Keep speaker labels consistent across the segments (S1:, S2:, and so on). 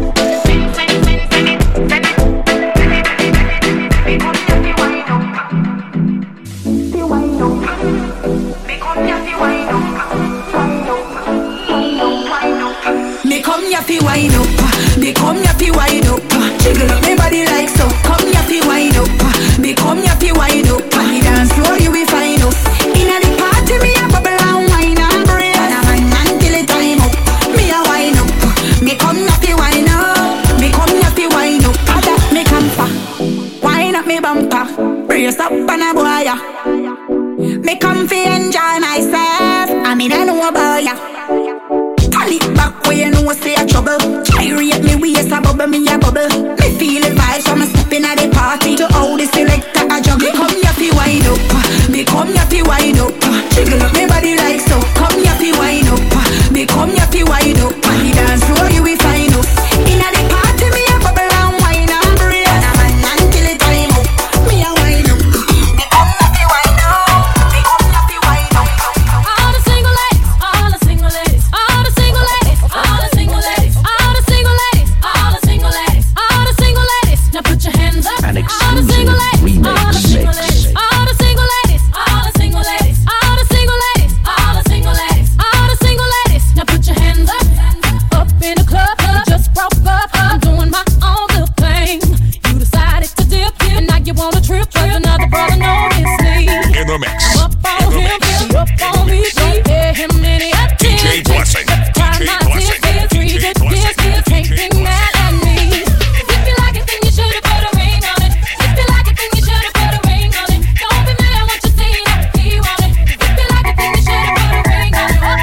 S1: Me come fi enjoy myself. I mean I know about ya. Turn it back where you know say a trouble. Gyrate me waist a bubble, me a bubble. Me feel the vibes from a stepping at the party to how the selector a juggle. Me come here fi wind up. Me come here fi wind up. Jiggle up me body like so. Come here fi wind up. Me come here fi wind up. On the dance floor you will find us. Inna the party me a bubble and wine and breathe. And a man until the time up. Me a wine up. Me come here fi wind up. Me come here fi wind up.
S2: All the single ladies, all the single ladies, all the single ladies, all the single ladies, all the single ladies, all the single ladies, all the single ladies. Now put your hands up.
S3: An
S2: All the single ladies, all the single ladies, all the single ladies, all the single ladies, all the single ladies, all the single ladies, all the single ladies. Now put your hands up. Up in the club, just broke up. I'm doing my own little thing. You decided to dip, and now you want a trip. Cause another brother noticed me.
S4: In the mix.
S2: Up on him, up on me, don't pay him any attention.
S4: DJ Blessing.
S2: Cry
S4: DJ
S2: my
S4: Blessing.
S2: tears,
S4: DJ
S2: read it,
S4: Blessing.
S2: can't be mad at me. If you like it, then you should've put a ring on it. If you like it, then you should've put a ring on it. Don't be mad at what you see, he want it. If you like it, then you should've put a ring on it.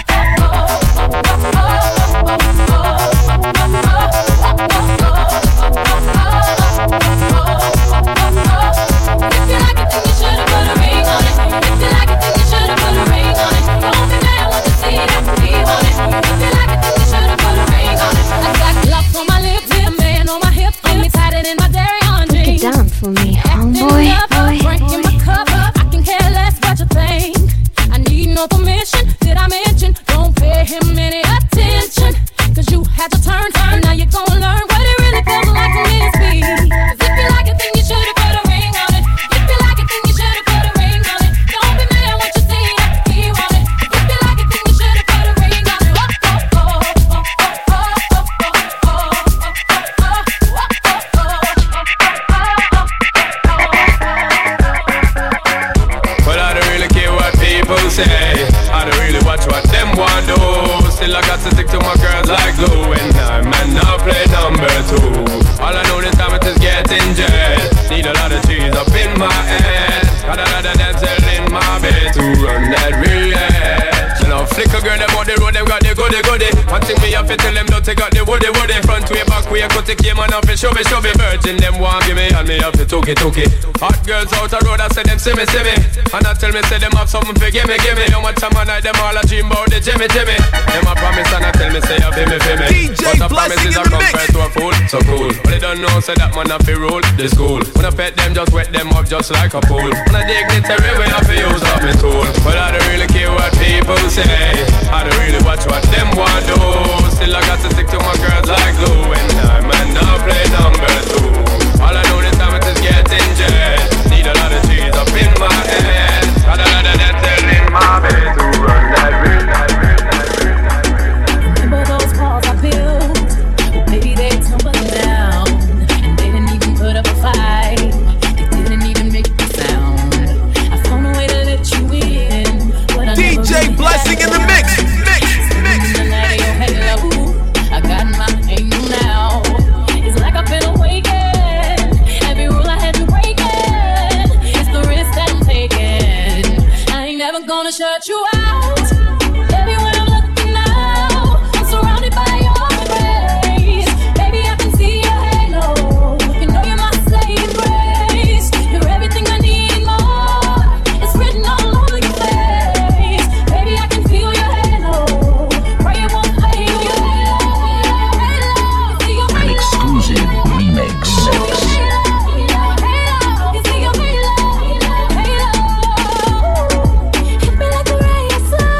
S2: If you like it, then you should've put a ring on it. If you like it, then you should've put a ring on it. Don't be mad at what you see, he want it. If you like it, then you should've put a ring on it. I got love on my lips, a man on my hips, and me tied it in my dairy on jeans.
S5: Get down for me, homeboy.
S2: Drinking my cup up, I can care less what you think. I need no permission, did I mention? Don't pay him any attention. Cause you had your turn, and now you're gonna learn what it really feels like to miss me. Cause if you like it, then you should've put a ring on it. If you like it, then you should've put a ring on it. Don't be mad at what you see, he want it. If you like it, then you should've put a ring on it.
S6: But I don't really care what people say. I don't really watch what them want do. Still I got to stick to my girls like glue. And I'm now play number 2. All I know this time it is getting jet. Need a lot of cheese up in my head. Got a lot of damsel in my bed to run that relay. You know, flick a girl them on the road, them got the goody. One thing me have to tell them don't take out the woody. Front way, back way, cut the came and have to show me. Virgin them want give me and me have to took it. Hot girls out the road, I say them see me. And I tell me say them have something for give me. How much time I night them all a dream about the Jimmy. Them a promise and I tell me say you feel me.
S7: DJ
S6: But a promise is a compared to a fool, so cool. But they don't know say that man have to rule the school. When I pet them, just wet them up just like a pool. When I dignitary way I fi use up me tool. But I say, I don't really watch what them want do. Still I got to stick to my girls like glue, and I might not play number two. All I know this time it is getting jet. Need a lot of cheese up in my head. Got a lot of that in my bed to run that real.
S2: Remember those walls I built? Maybe they tumbled down, and they didn't even put up a fight. They didn't even make a sound. I found a way to let you in.
S3: DJ Blessing in the mix.
S2: I got my angel now. It's like I've been awakened. Every rule I had to break it. It's the risk that I'm taking. I ain't never gonna shut you out. Everywhere I'm looking now, I'm surrounded by your grace. Baby, I can see your halo. You know you're my saving grace. You're everything I need and more. It's written all over your face. Baby, I can feel your halo. Pray it won't fade.
S7: An exclusive remix.
S2: Hit me like a ray of sun.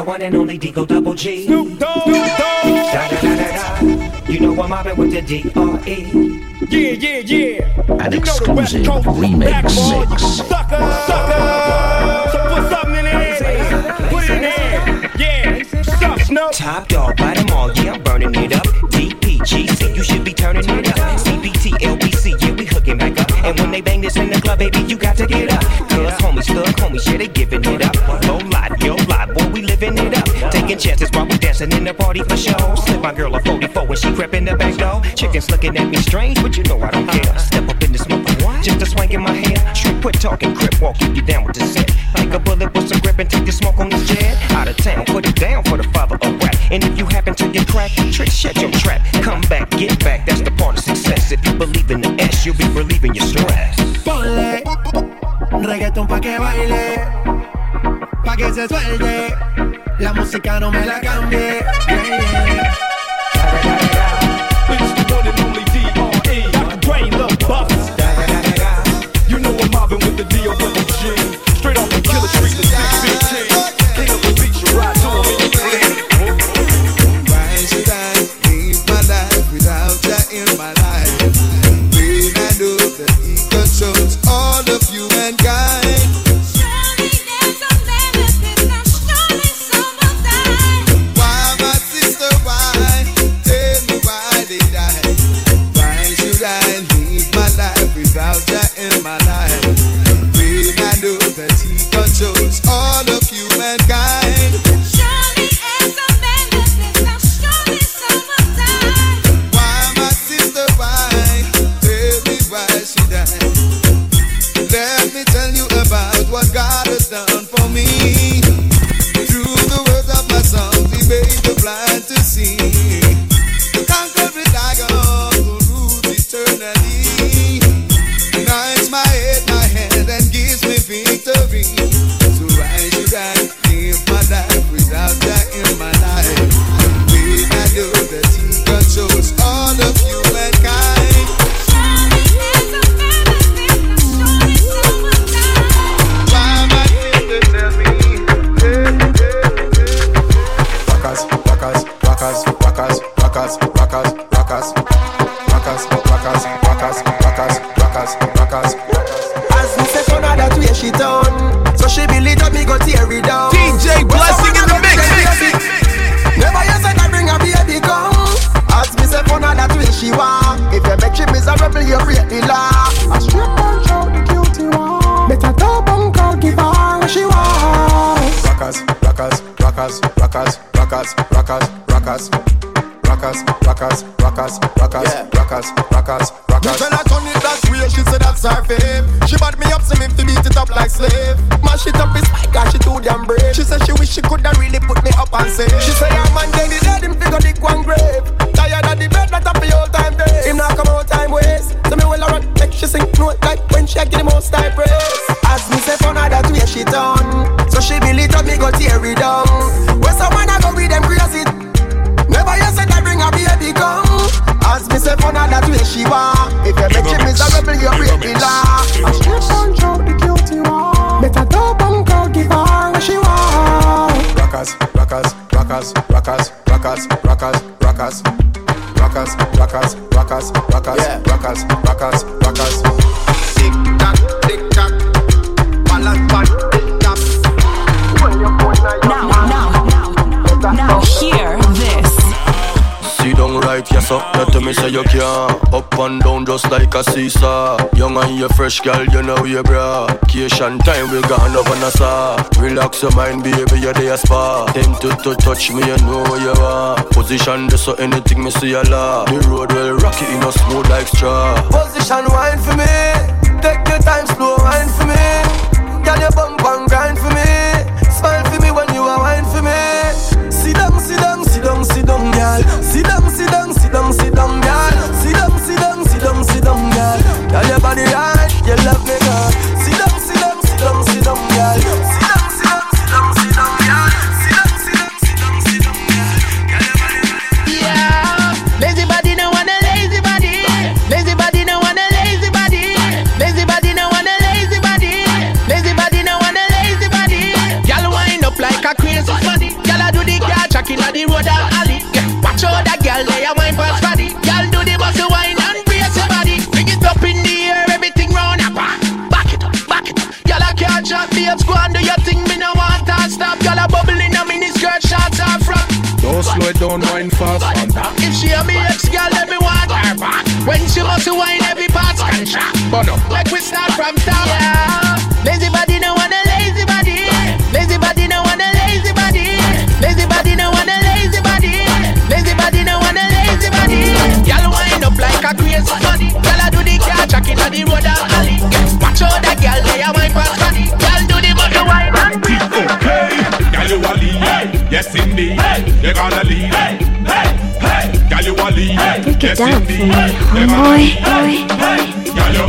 S8: one and only Digo Double G.
S3: Snoop Dogg.
S8: Da da da da da. You know I'm mobbing with the D.R.E.
S3: Yeah.
S7: An exclusive remix.
S3: Sucker. So put something in there. Put it in there. Yeah. Suck, Snoop.
S8: Top dog, buy them all, yeah, I'm burning it up. DPGC, you should be turning it up. CBT, LBC, yeah, we hooking back up. And when they bang this in the club, baby, you got to get up. Cause homies, thug homies, yeah, they giving it up. Low lot, yo lot, boy, we living it up. Taking chances while we dancing in the party for show. Slip my girl a 44 when she crept in the back door. Chickens looking at me strange, but you know I don't care. Step up in the smoke, just a swank in my hair. Street quit talking, crip walk, keep you down with the set. Like a bullet with some grip and take the smoke on this jet. Out of town, put it down for the father of rap. And if you happen to get cracked, trick, shut your trap. Come back, get back, that's the part of success. If you believe in the S, you'll be relieving your stress.
S9: Ponle reggaeton pa' que baile, pa' que se suelte. La música no me la cambie. Yeah.
S3: It's the one and only D.R.E. Dr. Dre, Lil Buffs. You know I'm mobbing with the D.O.G. Straight off the Killer Street, the 615. King of the beach, you ride to him in your fleet.
S10: Why should I live my life without you in my life? When I know that he controls all of humankind.
S1: Surely there's a benefit, now surely some will die.
S10: Why, my sister, why? Tell me why they die. Why should I live my life without you in my life? When I know that he controls all of humankind.
S1: Surely there's a benefit, now surely some will die.
S10: Why, my sister, why? Tell me why she died. Let me tell you about what God has done for me. Through the words of my songs, he made the blind to see. The conquering lion who rules eternally. Guides my head, my hand, and gives me victory. So why should I live my life without that in my life? When I know that he controls all of humankind.
S1: Surely there's a benefit, now surely some will die.
S10: Why my sister tell me?
S9: As me say for now that way she done, so she believe that me go tear it down.
S3: DJ Blessing in the mix.
S9: Never you said I bring a baby come. As me say for now that way she want. If you make she miserable, you break the law. A straight down show the cutie one. Better top and call, give her what she want.
S10: Me tell her turn it that way, she said that's her fame. She bad me up, see me to beat it up like slave. Mash it up, it's my God, she too damn brave. She said she wish she coulda really put me up and say. She say her man dead, he dead, him figure dick one grave. Tired of the bed, not up the old time days. Him not come out time waste. So me will run, make she sing note like when she get the most time praise. As me say for now that way she done, so she believe that me go tear it down. When someone I go with them crazy. Never you said I bring a baby come. As me say for now that way she want. If you make she miserable, you break the law. A straight down show the cutie one. Better top and call, give her what she want. Tick tock, balance back, tick tock.
S11: Now hear this.
S12: Sit down right, yes up, not to me say you can't. Up and down just like a seesaw. Young and you fresh girl, you know you bra. Vacation time, we gone up on a saw. Relax your mind, baby, you're there spa. Tempted to touch me, you know where you are. Position this so anything me see a lot. The road will rock it, you know smooth like straw.
S9: Position wine for me. Take your time, slow wine for me. Girl, you bump and grind for me. Smile for me when you are wine for me. Sit down, sit down, sit down, sit down, girl. Sit down, sit down, sit down, sit down, girl. Sit down, sit down, sit down, sit down, girl. Girl, your body right, you love me, girl. Sit down, sit down, sit down, sit down, girl. Sit down, sit down, sit down, sit down, girl. Sit down, sit down, sit down, sit down, girl. Girl, your body right.
S11: Yeah, lazy body no want a lazy body. Lazy body no want a lazy body. Lazy body no want a lazy body. Lazy body no want a lazy body. Girl wind up like a crazy body. Girl
S13: babes, go and do your thing, me no want to stop. Girl a bubble in a mini skirt, shots are front.
S3: Don't slow it down, wine fast.
S13: If she a me ex girl, let me want her back. When she must wine, every part's contract. Like we start from top. Yeah. Lazy body no want a lazy body. Lazy body no want a lazy body. Lazy body no want a lazy body. Lazy body no want a lazy body. Girl wind up like a crazy body. Girl a do the car track in the road and alley. Watch out that girl, they a wine for body. Girl do the body wine and breathe.
S3: Okay, girl you a lead, yes indeed. You gonna lead, girl you a lead, yes indeed. You gonna lead, girl you.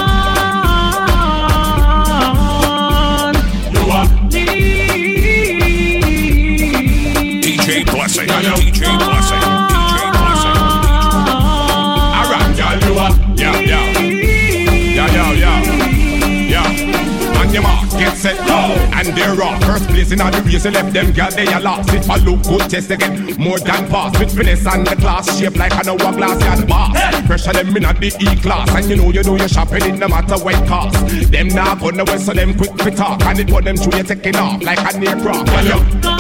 S4: DJ Blessing, DJ Blessing, DJ Blessing.
S3: Alright, girl you a, yeah. On your mark, get set, go, and they're off. First place in all the race, you left them girl, they are lost. If I look good, test again, more than pass. With finesse and the class, shape like an hourglass, you're the boss. Pressure them in at the E-class, and you know you're shopping it no matter what it cost. Them now go nowhere, so them quick to talk, and it put them through you taking off like a aircraft. Girl, you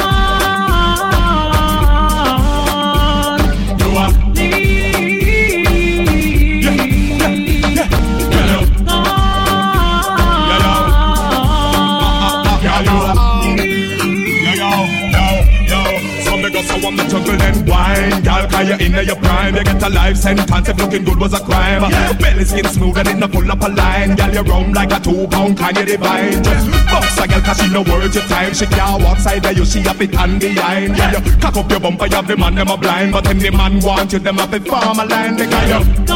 S3: so I'm the jungle and wine. Y'all cause you're in your prime. You get a life sentence if looking good was a crime. Belly skin smooth and it no pull up a line. Y'all you round like a 2 pound can you divine. Just box a girl cause she no worth your time. She can't walk side of you, she have it hand behind. Yeah, you cock up your bumper, you have the man them a blind. But when the man want you, them have to form a line. Because you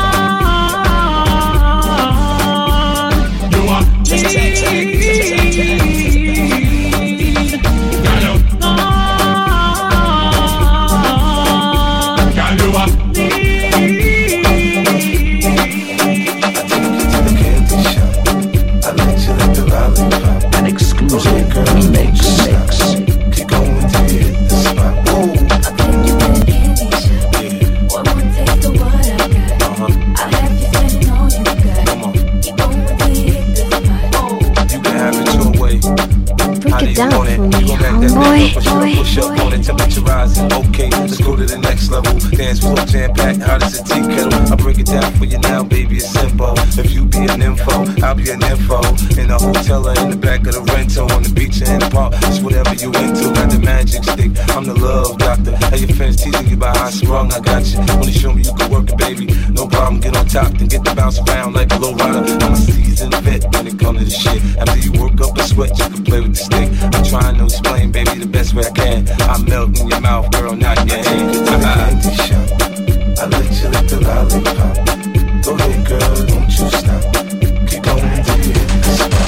S7: An exclusive remix.
S9: Keep going till you hit the spot. Whoa.
S14: I think you want a candy shop. One more taste of what I got. I'll have you spend all you got. Keep going till you hit the spot.
S9: You can have it your way.
S7: Break it down for me, homeboy.
S9: Push up on it, temperature rising. Okay, let's go to the next level. Dance floor jam packed, hot as a tea kettle. I break it down for you now, baby, it's simple. If you be an info, I'll be an info. In a hotel or in the back of the rental, on the beach or in the park, it's whatever you into. Got the magic stick, I'm the love doctor. How your friends teasing you about how I sprung, I got you. Wanna show me you can work it, baby. No problem, get on top, then get the bounce around like a low rider. I'm a seasoned vet when it comes to this shit. After you work up a sweat, you can play with the stick. I'm trying to explain, baby, the best way I can. I melt in your mouth, girl, not in your hand. Candy shop, I let you lick the lollipop. Go ahead, girl, don't you stop. Keep going till you hit the spot.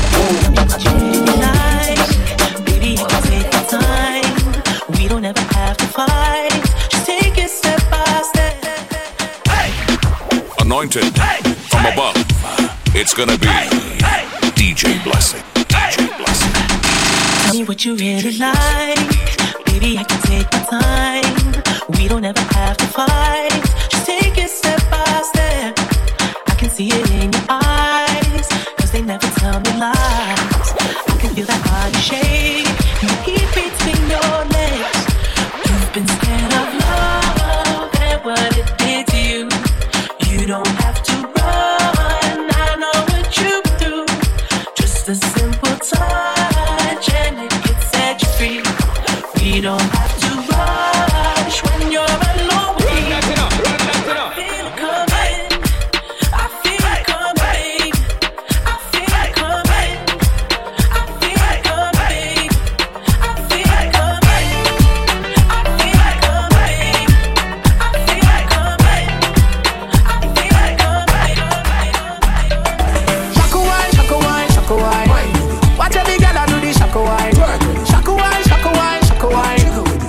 S11: Baby, you can take your time. We don't ever have to fight. Just take it step by step.
S4: Anointed from above. It's gonna be DJ Blessing. DJ Blessing.
S11: Tell me what you really like. Baby, I can take my time. We don't ever have to fight. Just take it step by step. I can see it in your eyes, cause they never tell me lies. I can feel that body shake, the heat between your legs. You've been scared of love and what it did to you. You don't have to run, I know what you do. Just a simple touch and it can set you free. We don't have to rush when you're alone with me. I feel it coming, I feel it coming, I feel it coming, I feel it coming, I feel it coming, I feel it coming, I feel it coming, I feel it coming.
S13: Shaka wine, shaka wine, shaka wine. Watch every girl do the shaka wine. Shaka wine, shaka wine, shaka wine.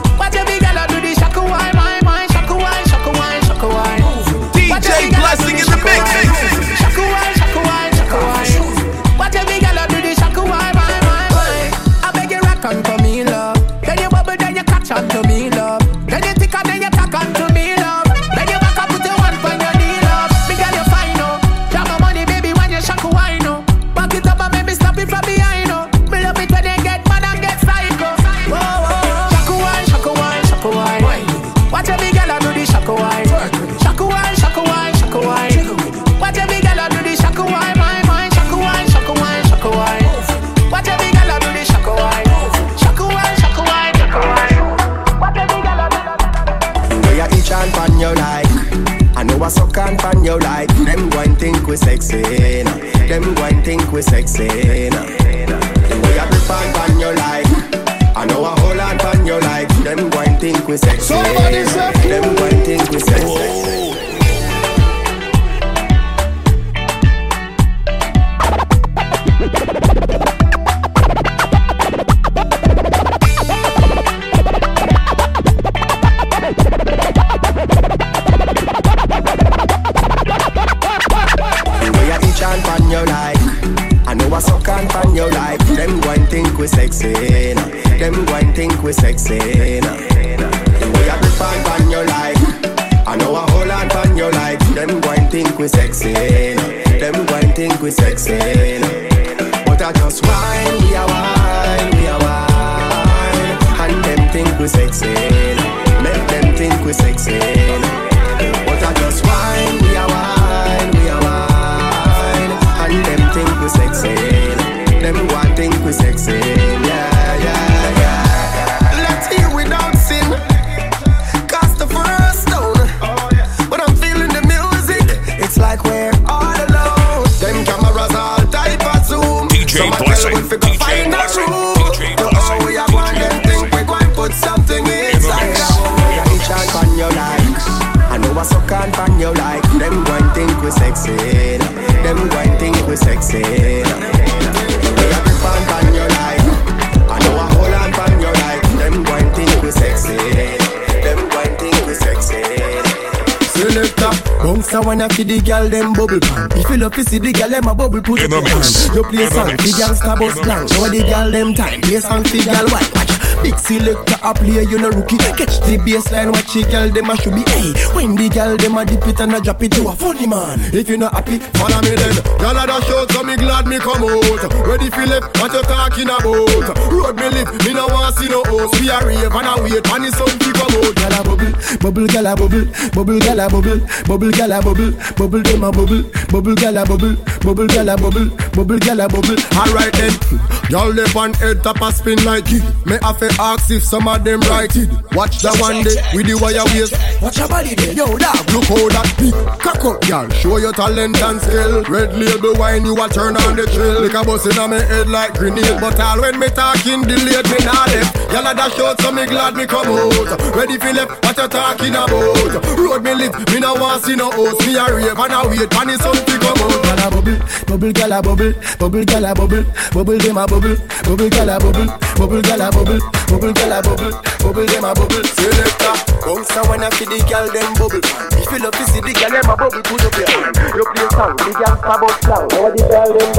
S15: sexy. Them go and think we sexy. The way I grip on your life, I know I hold on your life. Them go and think we sexy. Them go and think we sexy. We sexy, them go and think we sexy. The way I grip on your life, I know I hold on your life. Them go and think we sexy, them go and think we sexy. But I just whine, we are wine, and them think we sexy, make them think we sexy. But I just whine, we are wine, and them think we sexy. Them one think we sexy, yeah. Let's hear without sin, cast the first stone. But I'm feeling the music, it's like we're all alone. Them cameras all type of zoom.
S4: DJ Blessing, DJ Blessing, DJ Blessing.
S15: We are going to think we're going to put something inside out. We reach out on your likes, I know I suck on your like. Them one think we sexy, them one think we sexy. On your life, I know I hold on on your life. Them go and think we sexy. Them go and think we sexy. Selector, bounce a wanna see the girl them bubble pan. If you love to see the girl them a bubble, put it on. You play song, the girl star bus blank. Show the girl them time, play song, the girl white. Watch, big selector a play, you no rookie. Catch the baseline, watch the girl them a should be. Hey, when the girl them a dip it and a drop it, you a funny man. If you not happy, follow me then. Girl a da show, so me glad me come out. Ready Philip, what you talking about? Road me live, me no want see no host. We a rave and a wait, and the sun to come out. Girl a bubble, bubble, girl a bubble, bubble, girl a bubble, bubble, girl a bubble, bubble, them a bubble, bubble, girl a bubble, bubble, girl a bubble, bubble, girl a bubble. Alright then, y'all live on head top a spin like it. Me have to ask if some of them right it. Watch the one day with the wire waist. Watch your body there, yo dog. Look how that big cock up, y'all. Show your talent and skill. Red label wine, you a turn on the trail. Like a bus in on me head like grenade. But all when me talking delayed, me not left. Y'all a dash out, so me glad me come out. Ready for left, what you talking about? Road me live, me no want see no host. Me a rave and a wait, and it's something come out. Girl a bubble, bubble, girl a bubble, bubble, girl a bubble, bubble, them a bubble, bubble, girl a bubble, bubble, girl a bubble, bubble, girl a bubble, bubble, them a bubble. Selector, bounce a wanna see the girl them bubble. If you love to see the girl them a bubble, put up your hand. You play song, the girl star bus down. Now the girl them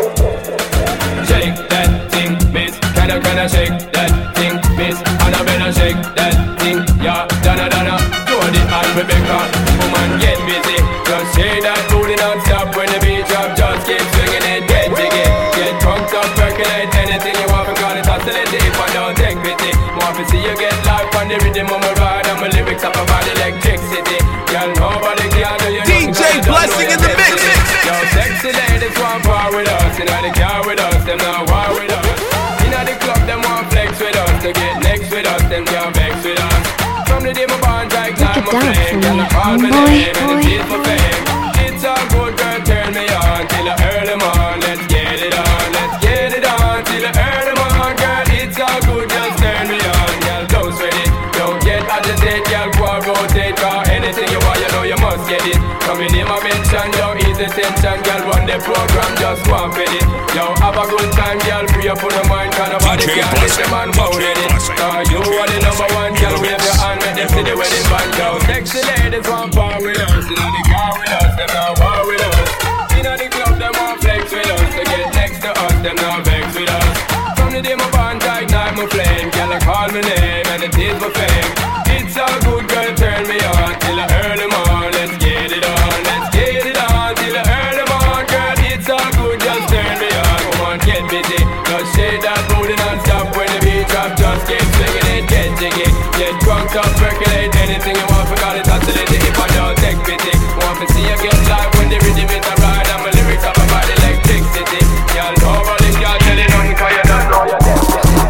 S6: shake that thing, miss. Can I shake that thing, miss? And I better shake that thing, yeah. Donna, do the hand, Rebecca. Woman, get busy. Just shake that booty non-stop when the beat drop. Just keep swinging it, get jiggy. Get drunk, up, percolate anything you want. Because it's oscillating if I don't take pity. Want to see you get life on the rhythm of my ride. And my lyrics up about electricity. Girl, nobody can do you.
S16: DJ Blessing in the mix.
S6: Yo, sexy ladies want power with us. You know they car with us, them not war with us. Inna the club, them want flex with us. To get next with us, them can't vex with us. From the day my bond like time my flame. Girl, I call me name and it is my fame. It's all good, girl, turn me on till I early morn. Let's get it on, let's get it on till I early morn. Girl, it's all good, just turn me on. Girl, don't sweat it, don't get agitated. Girl, go and rotate, cause anything you want, you know you must get it. Come in my mention, yo, ease the tension. Girl, run the program, just go and fit it. Yo, have a good time, girl, free up for the mind. Cause nobody can get the man bound in it. You are the number one, girl, wave your hand, make them see the wedding band. Yo, sexy ladies want power with us. You know the car with us, them not war with us. You know the club, them want flex with us. To get next to us, them not vex with us. From the day my bond, I ignite my flame. Girl, I call my name and it is my fame. It's all good, girl, turn me on till I early morn. Let's get it on, let's get it on till I early morn. Girl, it's all good, just turn me on. Come on, get busy, just shake that booty non-stop. When the beat drop, just keep swinging it, get jiggy. Get drunk, up, percolate anything you want. Forgot it's oscillating if I don't take pity. Want to see you get live when the rhythm is a ride. And my lyrics up about electricity. Y'all know all this, y'all tell it on, cause you don't know you're dead.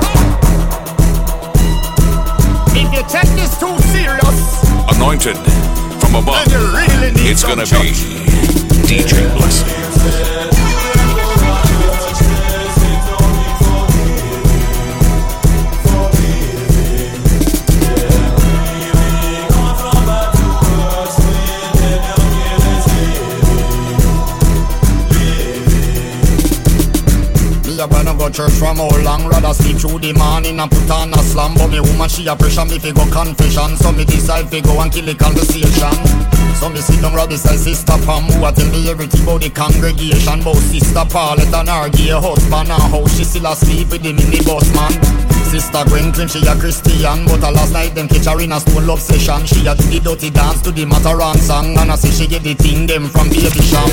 S16: If you take this too serious,
S4: anointed from above,
S16: then you really need
S4: it's
S16: some
S4: gonna
S16: church.
S4: be DJ Blessing.
S17: When I go church from how long, rather sleep through the morning and put on a slam. But me woman she a pressure me fi go confession, so me decide fi go and kill the conversation. So me sit down right beside Sister Pam, who a tell me everything about the congregation. Bout Sister Paulette and her gay husband and how she still asleep with the minibus man. Sister Gwen claim she a Christian, but last night them catch her in a stone love session. She a do the dirty dance to the Mataran song, and I say she get the thing them from Baby Sham.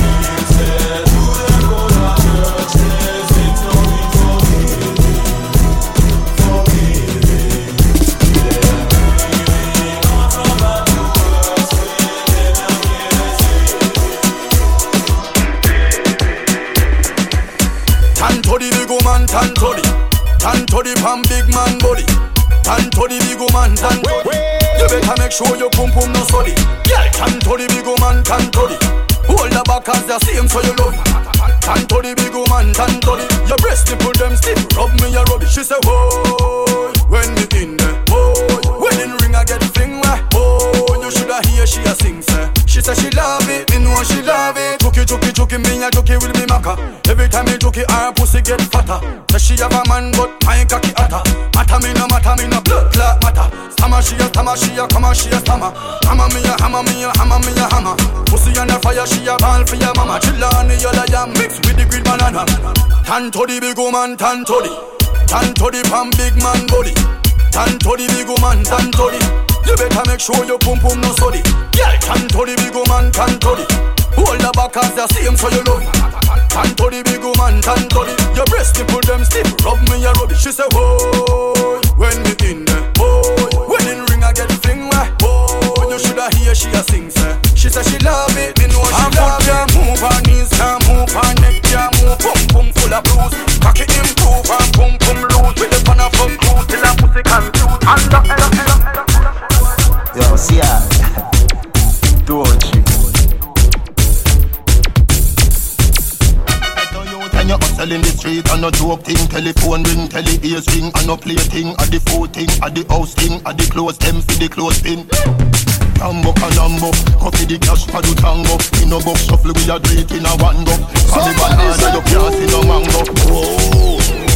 S18: Tan to the pan big man body. Tan to the big man, tan to the. You better make sure your pum pum no study. Yeah, tan to the big man, tan to the. Hold the back as the same so you love. Tan to the big man, tan to the. Your breast nipple them stiff, rub me a rubbish. She say whoa, when me in there, whoa. Wedding ring I get fling where, whoa. You shoulda hear she a sing say. She say she love it, me know she love it. Chuki, me a chuki will be maka. Every time me chuki, her pussy get fatter. Say she have a man, but my cocky hotter. Matter me no blood clot matter. Stammer she a, come on she a stammer. Hammer me a hammer. Pussy on the fire, she a ball for your mama. Chill on the other yam, mix with the green banana. Tan to the big woman, tan to the pan big man body. Tan to the big woman, tan to the. You better make sure your pum pum no study. Yeah, tan to the big woman, tan to the. Hold the back as the same so you love. Tan to the big woman, tan to the. Your breast nipple them stiff, rub me a rubbish. She say whoa, when me in there, whoa. Wedding ring I get fling where, whoa. You shoulda hear she a sing say. She say she love it, me know she love it. Move her knees, can't move her neck, can't move. Pum pum full of blues, cocky improve and pum pum loose. With the fun of pum cruise till her pussy confused.
S19: Yo, see ya. Torch. And you hustle in the street and no joke thing. Telephone ring, tele ears ring. And no play thing, at the food thing, at the house thing, at the clothes them for the clothes pin. Tambo canambo, coffee the cash for the tango. In no box shuffle we a do it in a one go. And the banana you can't see no mango. Whoa.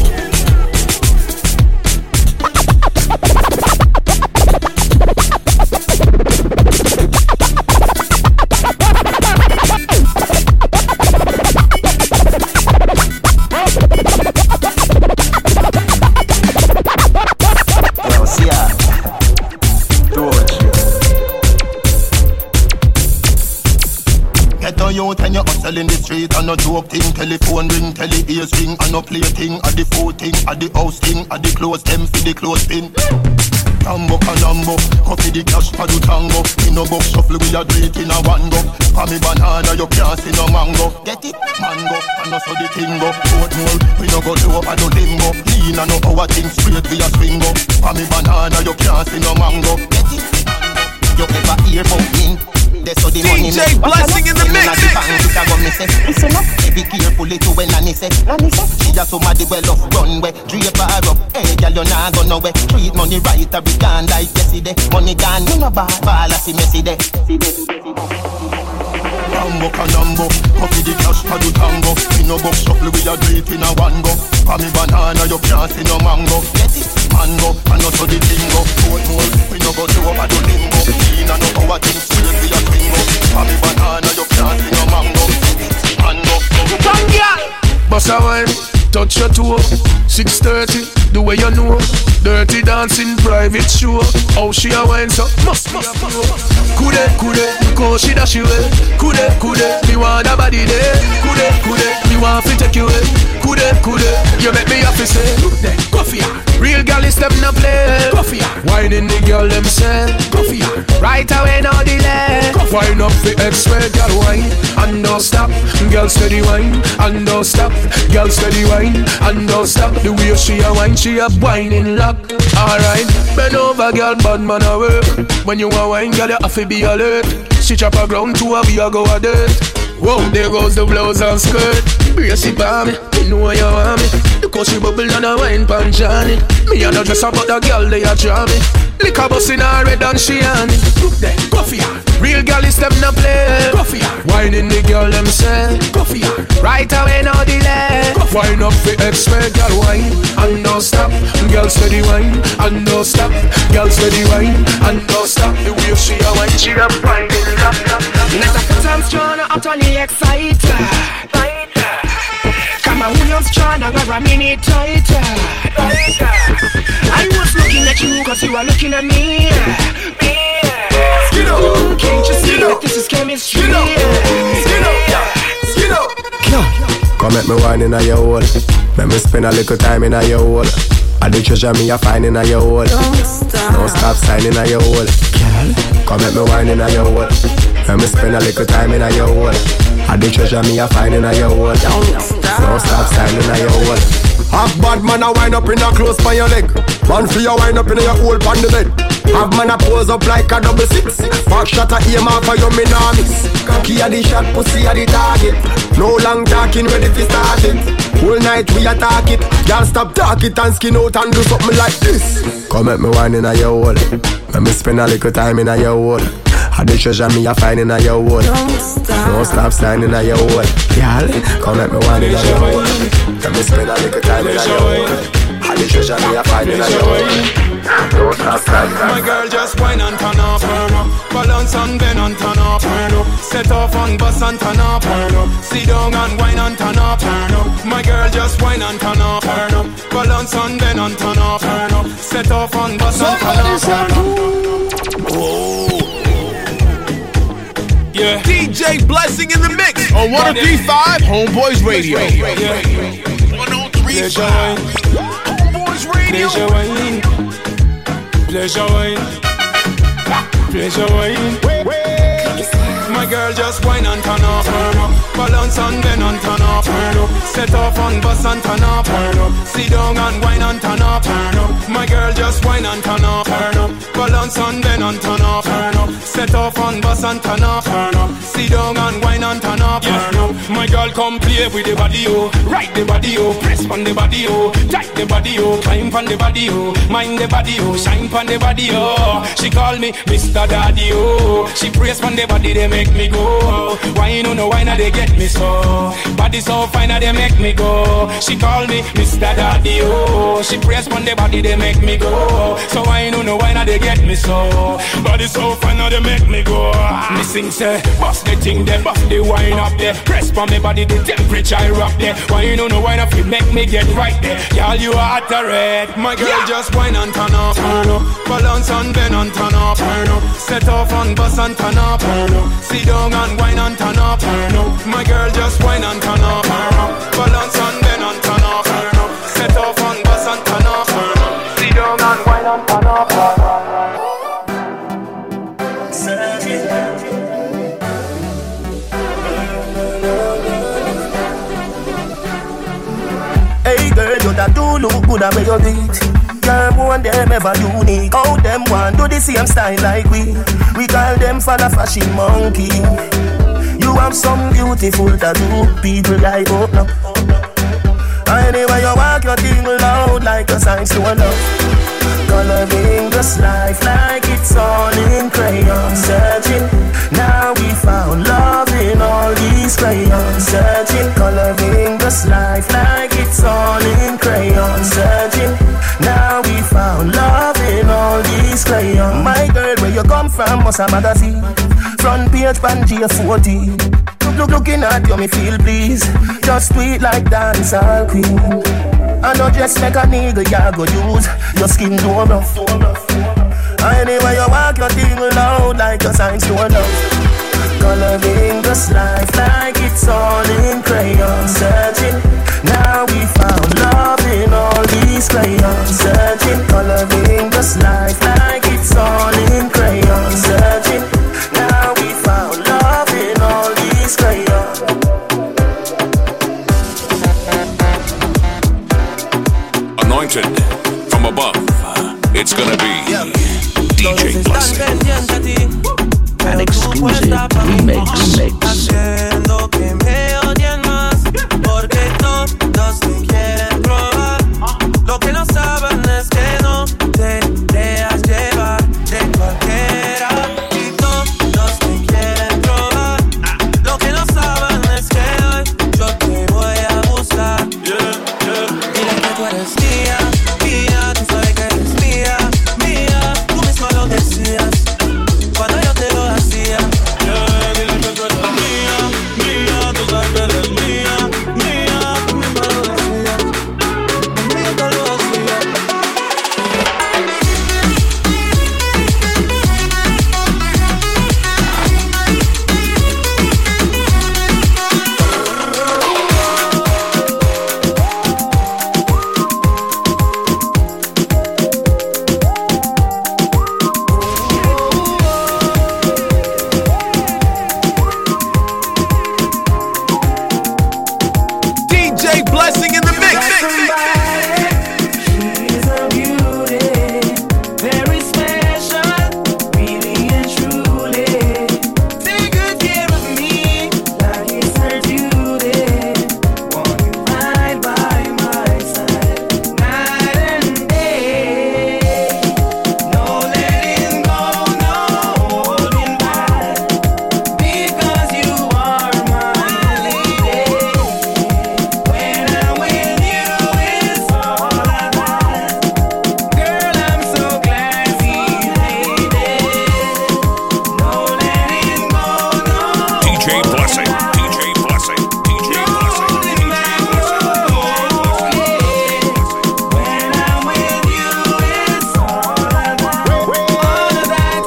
S19: Youth and you hustle in the street and no joke thing. Telephone ring, tele ears ring. And no play thing, at the food thing, at the house thing, at the clothes them for the clothes pin. Tambo canambo, coffee the cash for the tango. In no box shuffle we a do it in a one go. For me banana you can't see no mango. Get it? Mango, and no so the thing go. Oatmeal, we no go low up and no limbo. Lean and no our thing straight we a swing go. For me banana you can't see no mango. Get it? You ever hear about me? So the money
S16: DJ Blessing in the mix.
S19: Listen up, be careful to when Nanny say. She just somebody well off runway. Drape her up, hey girl you nah go nowhere. Treat money right, a big gun like yesterday. Money gone, you no bad, ball a see messy day. Tambo canambo, coffee the cash for the tango. In no box shuffle we a do it in a one go. For me banana you can't see no mango. Get it? Mango, and not so the tingo. Oatmeal, we no go to over the limbo. Lean and no our things straight we a twingo. For me banana you can't see no mango. Mango.
S16: Come girl, bust a wine, touch your toe. 6:30, the way you know. Dirty dancing, private show. How she a wine so must be a pro. Kude, because she dash you away. Kude, me want a body there. Kude, me want to take you away. Kude, you make me happy say. Coffee, real girl is them no play. Coffee, whining the girl themself. Coffee, right away no delay. Wine up the expert girl wine and don't stop. Girl steady wine and don't stop. Girl steady wine and don't stop. The way she a wine, she a whining lock. Alright, bend over girl, bad man away. When you a wine, girl you have to be alert. She chop a ground to a we a go a dirt. Whoa, there goes the blouse and skirt. Brace it by me, you know you want me. Look how she bubble and a wine pan Johnny. Me and her just about the girl they a draw me. Lick a bus in her red and she on it. Look there, go for ya. Real girl is them no play. Go for ya. Whining the girl them say. Go for ya. Right away no delay. Wine up the expert girl wine and no stop. Girl steady wine and no stop. Girl steady wine and no stop. The way she a wine, she a wine.
S13: Not a foot I'm strong, utterly excited. Come on, Williams trying to grab a minute tighter. I was looking at you cause you were looking at me. Can't you see that this is chemistry?
S15: Come make me wine in a your hole. Make me spend a little time in a your hole. I the treasure me a find in a your hole. Don't stop signing a your hole. Come make me wine in a your hole. Make me spend a little time in a your hole. I the treasure me a find in a your hole. Don't stop signing a your hole.
S10: Have bad man a wind up in a close by your leg. Man for your wind up in your hole on the bed. Have man a pose up like a 6. Back shot a aim off for your minamis. Cocky a the shot, pussy a the target. No long talking, ready to start it. Whole night we attack it. Y'all stop talk it and skin out and do something like this.
S15: Come make me wine in a your hole. Let me spend a little time in a your hole. I the treasure me a find in a your hole. Don't stop signing a your hole. Y'all, come make me wine in a your hole. Let me spend a little time in a your hole. I the treasure me a find in a your hole. Don't stop signing.
S3: My girl just wine and turn up, turn up. Balance and bend and turn up, turn up. Set off and bust and turn up, turn up. Sit down and wine and turn up, turn up. My girl just wine and turn up, turn up. Balance and bend and turn up, turn up. Set off and bust and turn up, turn up. Oh. Yeah.
S16: DJ Blessing in the mix on 103.5 Homeboys Radio. 103.5 Homeboys Radio.
S3: Pleasure wine, pleasure wine, pleasure wine. My girl just wine and turn up, turn up. Balance and bend and turn up, turn up. Set off and bust and turn up, turn up. Sit down and wine and turn up, turn up. My girl just wine and turn up, turn up. Balance and bend and turn up, turn up. Set off and bust and turn up, turn up. Sit down and wine and turn up, turn up. My girl come play with the body, oh. Right the body, oh. Press on the body, oh. Tight the body, oh. Climb on the body, oh. Mind the body, oh. Shine on the body, oh. She call me Mr. Daddy, oh. She praise on the body, they make me go. Why you know why now they get me so? Body so fine now they make me go. She call me Mr. Daddy, oh. She praise on the body, they make me go. So why you know why now they get me so? Body so fine now they make me go. Me sing say, bust the thing there, bust the wine up there. Press on me body, the temperature I rock there. Why you know why now it make me get right there? Y'all you are at the red. My girl just wine and turn up, turn up. Balance and bend and turn up, turn up. Set off and bust and turn up, turn up. Sit down and wine and turn up, turn up. My girl just wine and turn up, turn up. Balance and bend and turn up, turn up. Set off and bust and turn up, turn up. Sit down and wine and turn up, turn up.
S20: Hey girl, you that do look good at where you beat. Girl, one them ever unique. How them want do the same style like we. We call them for the fashion monkey. You have some beautiful tattoo. People like open up. Anyway you walk your thing loud like a sign to a love. Coloring this life like it's all in crayon. Searching, now we found love in all these crayons. Searching, coloring this life like it's all in crayon. Searching, now we found love in all these crayons. My girl, where you come from, must a magazine. Front page, Pangea 40. Looking at you, me feel please. Just tweet like dancehall queen. I know just like a nigga, you go use your skin to a bluff. Anyway you walk your thing loud like a sign to a love. Coloring this life like it's all in crayon. Searching, now we found love in all these crayons. Searching, coloring this life like it's all in crayon. Searching, now we found love in all these crayons.
S4: Anointed from above, it's gonna be DJ Blessing.
S21: An exclusive remix. mía, mía, tú sabes que eres mía, mía. Tú misma lo decías cuando yo te lo hacía.
S3: Dile que tú eres mía, mía, tú sabes que eres mía, mía. Tú misma lo decías cuando yo te lo hacía.
S22: DJ Blessing in the mix.
S21: She's a beauty, very special, really and truly. Take good care of me, like it's her duty. Want you right by my side, night and day. No letting go, no holding back, because you are my lady. When I'm with you, it's all I want. Girl, I'm so glad we made it. No letting go, no
S4: DJ Blessing, DJ Blessing, DJ Blessing.
S21: holding back, no. When I'm with you, it's all I want. All of that,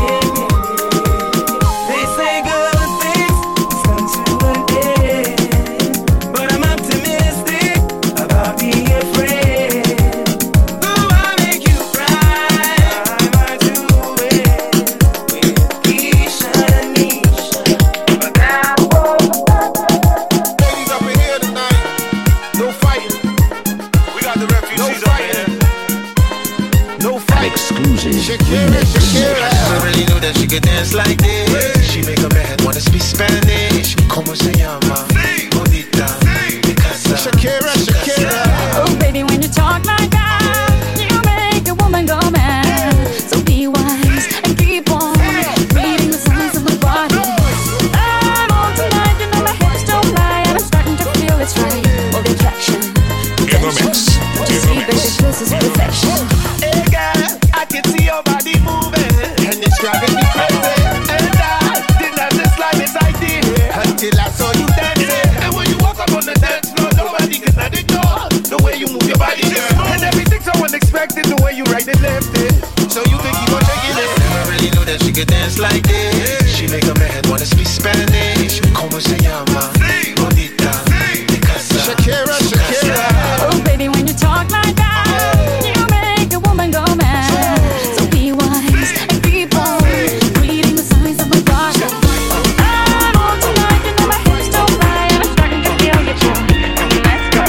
S21: yeah. They say good things come to an end, but I'm optimistic about being a friend. Do I make you cry? I do it with Keisha and Nisha, but that
S10: Ladies up in here tonight, no fighting. We got the refugees up in here. No fighting.
S23: Exclusive.
S10: Shakira, Shakira.
S21: never really knew that she could dance like this. She make a man wanna speak Spanish. Como se llama? Bonita. Picasa.
S10: Shakira, Shakira.
S2: Oh, baby, when you talk like that, you make a woman go mad. So be wise and keep on reading the signs of my body. I'm on tonight, you know my hips don't lie, and I'm starting to feel it's right. All the attraction,
S4: In the mix,
S2: what you
S4: in the
S2: see, baby,
S4: mix.
S2: this is perfection.
S21: Hey girl, I can see your body moving, and it's driving me crazy. And I didn't have the slightest idea until I saw you dancing. And when you walk up on the dance floor, nobody can ignore the way you move your body, girl. And everything's so unexpected, the way you right and left it. So you can keep on shaking it. Never really knew that she could dance like this. She make a man wanna speak Spanish. Como se llama? Bonita. Picasa.
S10: Shakira, Shakira.
S2: Oh, baby, when you talk like that, you make a woman go mad. So be wise and keep on reading the signs of my body. I'm on tonight, you know my hips don't lie, and I'm starting to feel your joy. Let's go.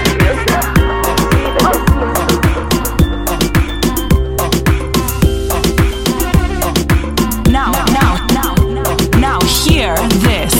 S11: Now hear this.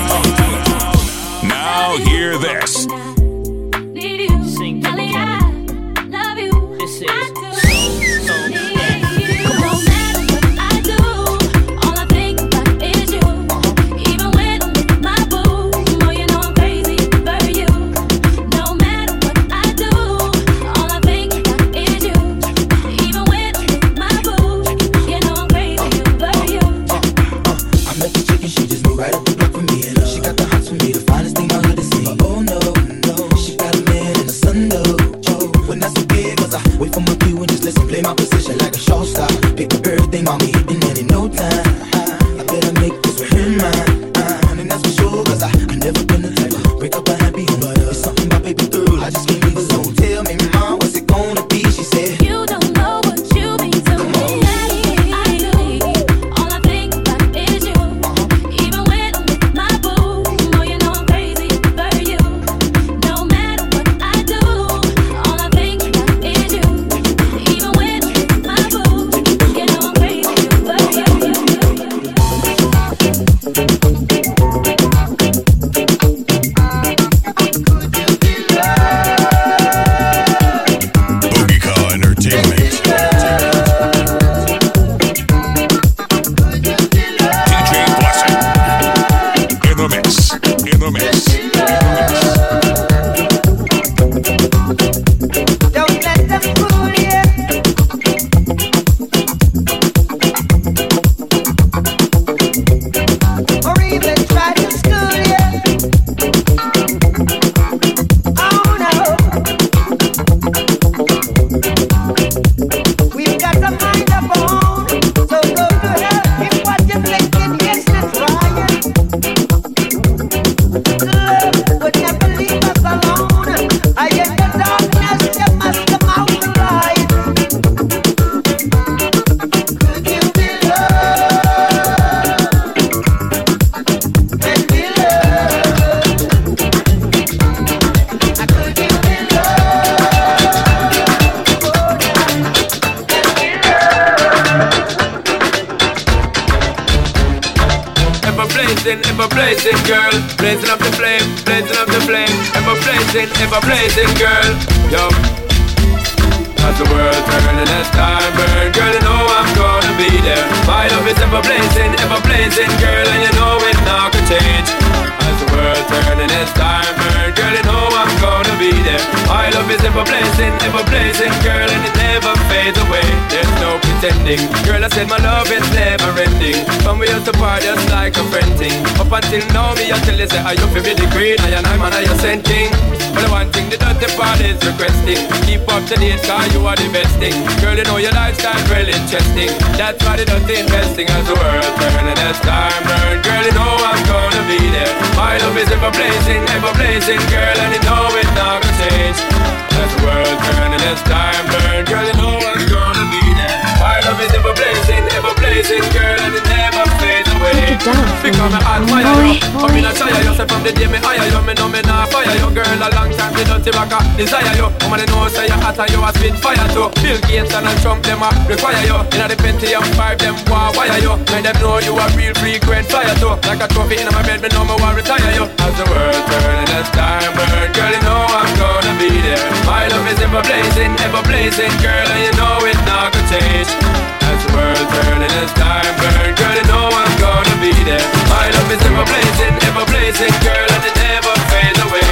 S4: Now hear this.
S2: Need you, sing for me. Love you. This is no matter what I do, all I think about is you. Even when I'm with my boo, oh, you know I'm crazy for you. No matter what I do, all I think about is you. Even when I'm with my boo, you know I'm crazy for you.
S21: I met the chicken, she just moved right up the block for me. And she got the hots for me, the finest thing my hood has seen. Oh no, no, she got a man in the sun though. Oh, when that's so big, cause I wait for my cue and just listen, play my position like a show star. Pick up everything, mommy hitting it in no time. I better make this with him mine. And that's for sure, cause I never been the type to break up a happy home. But it's something about baby girl, I just can't leave alone. Tell me, mom, what's it gonna be? She said,
S2: You don't know what you mean to me. I do. All I think about is you. Even when I'm with my boo, oh, you know I'm crazy for you. No matter what I do, all I think about is you.
S6: ever blazing, girl. Blazing up the flame, blazing up the flame. Ever blazing, girl. Yo. As the world turning as time burn, girl, you know I'm gonna be there. My love is ever blazing, girl, and you know it not gonna change. As the world turning as time burn, girl, you know I'm gonna be there. My love is ever blazing, girl, and it never fades away. There's no pretending, girl, I said my love is never ending. From we used to part just like a friend thing. Up until now, me until they say, are you feel the green? I and I'm man, are you sending? But the one thing the dirty part is requesting. Keep up to date, cause you are the best thing. Girl, you know your lifestyle real interesting. That's why they don't investing as the world turning as time burn. Girl, you know I'm gonna be there. My love is ever blazing, girl, and you know it's not gonna change. As the world turning as time burn, girl, you know I'm gonna be there. My love is ever blazing, girl, and it never fades away. Because my heart fire you, up in a tire yourself from the day me hire you. Me know me not fire you, girl, a long time me don't back a desire you. Woman, know say you hot and you a spit fire too. Bill Gates and Trump, them a require you. In a the Pentium 5, them want wire you. Make them know you a real frequent flyer too. Like a trophy in my bed, me know me want retire you. As the world turning as time burn, girl, you know I'm gonna be there. My love is ever blazing, girl, and you know it's not gonna change. As the world turning as time burn, girl, you know I'm gonna be there. My love is ever blazing, girl, and it never fades away.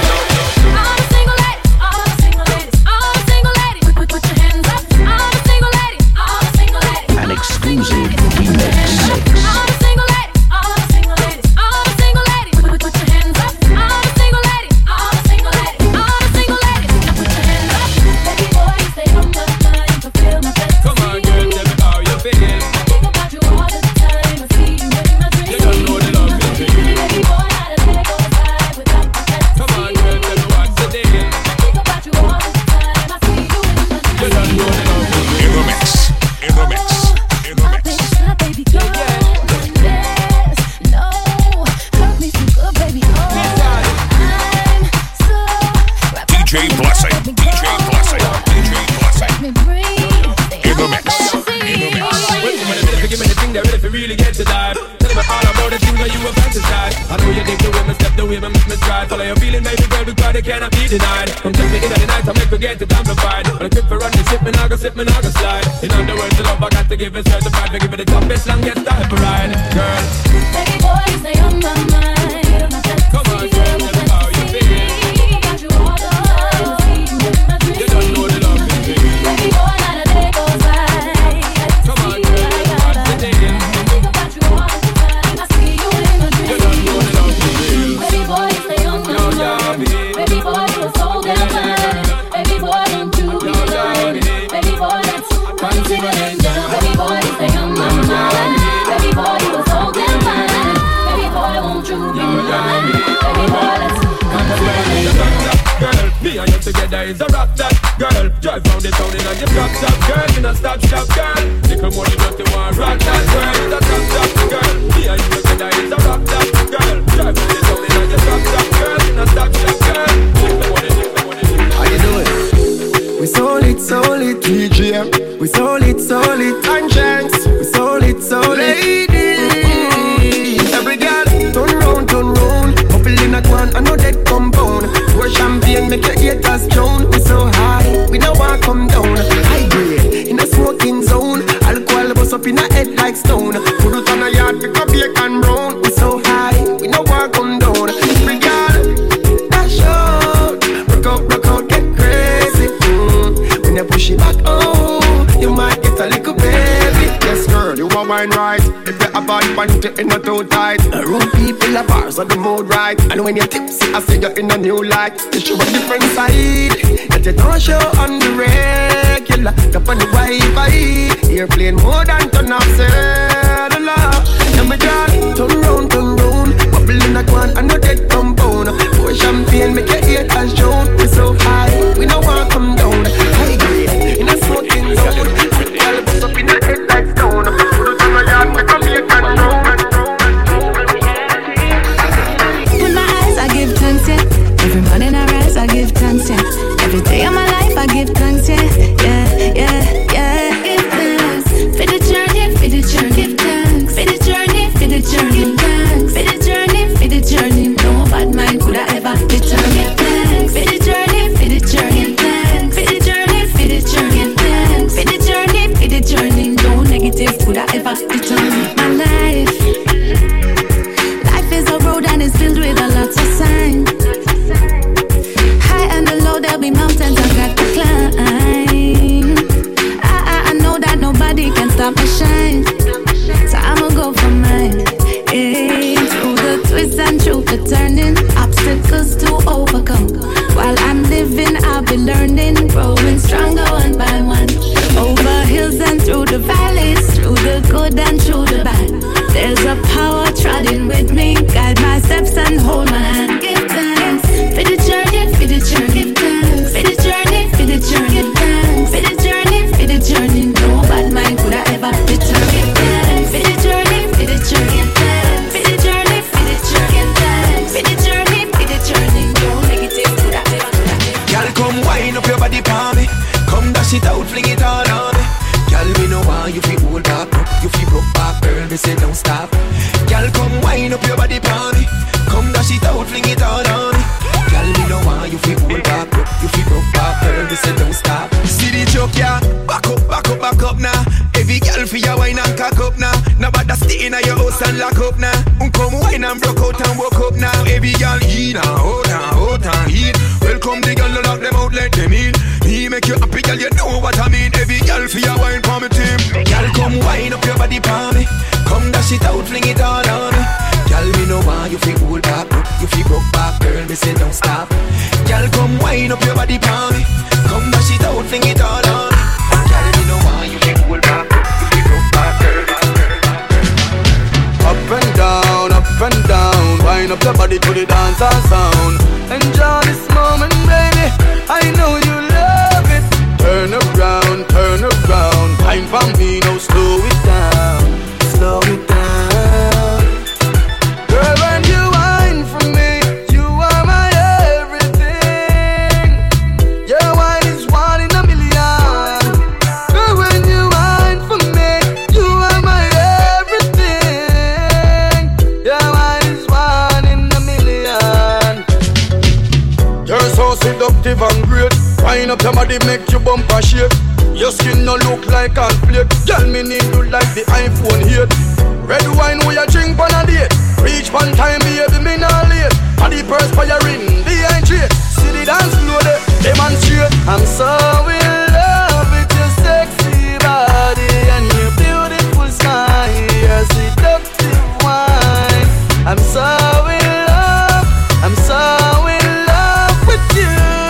S4: An exclusive remix.
S6: Come take me in at the night, I make forget it amplified. But I quit for run the ship, me nah go slip, me nah go slide. In other words, the love I got to give is certified. We give it the toughest, longest time for ride, girl.
S14: Baby boy, stay on my mind.
S6: Come on, girl, tell me how you feel.
S14: Think about you all the time. See you in my dreams.
S6: You don't know the love is real.
S14: Baby boy, not a day goes by.
S6: Come on, girl, what's the deal?
S14: Think about you all the time. I see you in my dreams.
S6: You don't know the love is real.
S14: Baby boy, stay on my mind. Baby boy, you're so damn fine. Baby boy, don't you be blind. Baby boy, let's consider it down. Baby boy, stay on my mind. Baby boy, you were so damn fine. Baby boy, won't you be mine? Baby boy, let's consider it down.
S6: Girl, me and you together is a rock that girl. Drive round the town in a your drop top girl. In a stop shop girl. Little money not the one rock that girl. It's a top top girl. Me and you together is a rock that girl. Drive round the town in a your drop top girl. In a stop shop girl. Little money.
S15: How you doing? We sold it, DJ. We sold it, conscience. We sold it, ladies. Every girl, turn round. Couple in a one, I know that compound. Pour champagne, make your haters drown. We so high, we no want come down. High grade, in a smoking zone. Alcohol bust up in a head like stone. Put it on a yard, pick up bacon brown. We so high, we no want come down. Every girl, dash out. Rock out, get crazy. When you push it back, oh, you might get a little baby. Yes, girl, you want wine right. If you're a bad punch, you're in a too tight. Room people are bars on the mood right. And when you're tipsy, I see you're in a new light. You show a different side that you don't show on the regular. Up on the Wi-Fi, airplane more than turn off cellular. And me girl, turn round. Bubble in a quan, I know that compound. Pour champagne, make your haters drown. We so high, we no want come down. High grade, in a smoking zone. Girl, bust up in a head like stone. Put it on a yard, make a bacon roll.
S5: With my eyes, I give thanks, yeah. Every morning I rise, I give thanks, yeah. Every day of my life, I give thanks, yeah. Give thanks for the journey, give thanks for the journey, give thanks for the journey.
S1: in your house and lock up now. Come wine and broke out and woke up now. Every girl in and out and in. Welcome the girl, lock them out, let them in. He make you happy, girl, you know what I mean. Every girl for your wine for me team. Girl, come wine up your body for me. Come dash it out, fling it all on me. Girl, me know why you feel hold back, you feel broke back, girl, me say don't stop. Girl, come wine up your body for me. Come dash it out, fling it all on me. Girl, me know why you feel hold back, you feel broke back, girl.
S18: Up and down, wind up your body to the dance and sound. Enjoy this moment, baby, I know you love it. Turn around, time for me, now slow it down. Girl, when you whine for me, you are my everything. Your wine is one in a million. Girl, when you whine for me, you are my everything. Your wine is one in a million. You're so seductive and great. Wind up your body, make you bump and shake. Your skin no look like cornflake. Girl, me need you like the iPhone 8. Red wine where you drink on a date. Reach one time, baby, me not late. And the perspiring, dehydrate. See the dance floor, demonstrate. I'm so in love with your sexy body and your beautiful smile, your seductive wine. I'm so in love with you.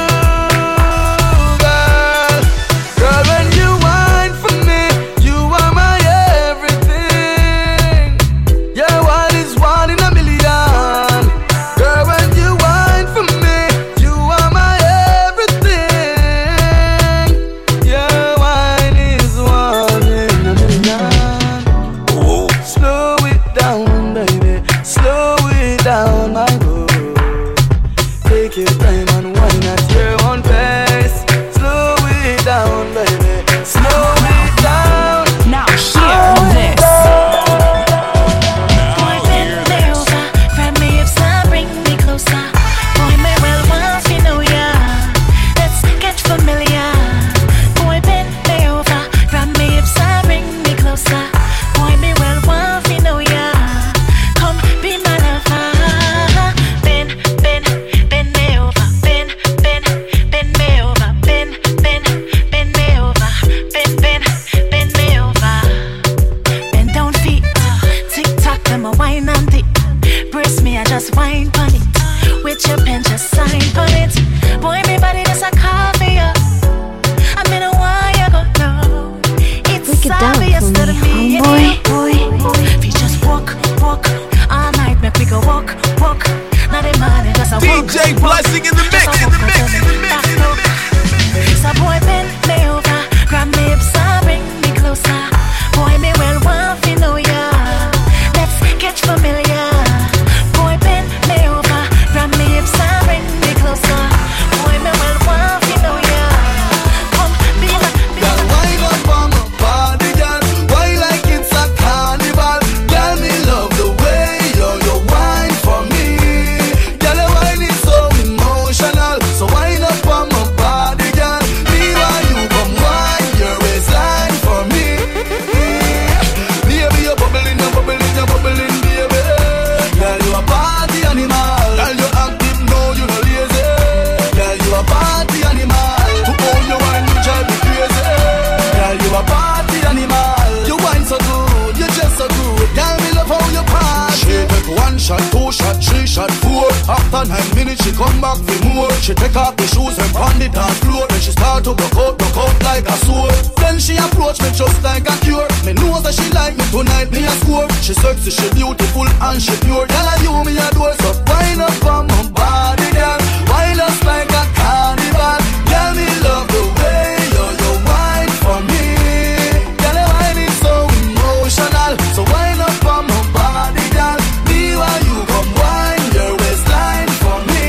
S18: Shot, 2 shot, 3 shot, 4. After 9 minutes she come back for more. She take off the shoes and pound it on floor. Then she start to broke out like a sword. Then she approach me just like a cure. Me know that she like me tonight, me a score. She sexy, she beautiful and she pure. Girl, you me adore, so wind up on my body, girl. Wind us like a carnival. Girl, me love the way you wine for me. Girl, your wine is so emotional. So wind up on my body, girl. While you come wine your waistline for me.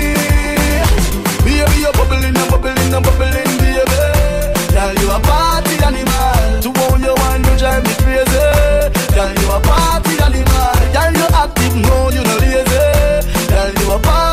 S18: Baby, you're bubbling, baby. Girl, you a party animal. To own your wine, you drive me crazy. Girl, you a party animal. Girl, you active, no, you no lazy. Girl, you a party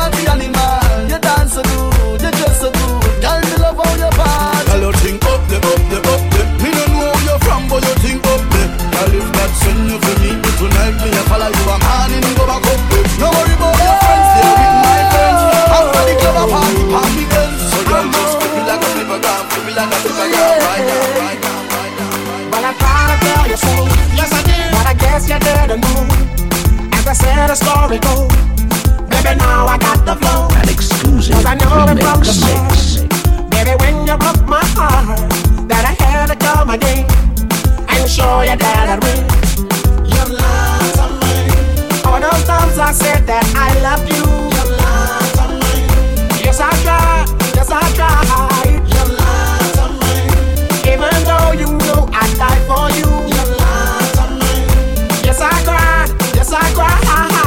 S8: Well, I tried to tell you so. Yes, I did. But I guess you didn't know. As I said, the story goes. Baby, now I got the flow.
S4: An exclusive
S8: 'cause I know it from the
S4: remix.
S8: start. Baby, when you broke my heart, that I had to come again and show you that I win. You lied to me. All those times I said that I loved you. You lied to me. Yes, I tried. Yes, I tried. You lied to me. Even though you know I died for you. You lied to me. Yes, I cried. Yes, I cried.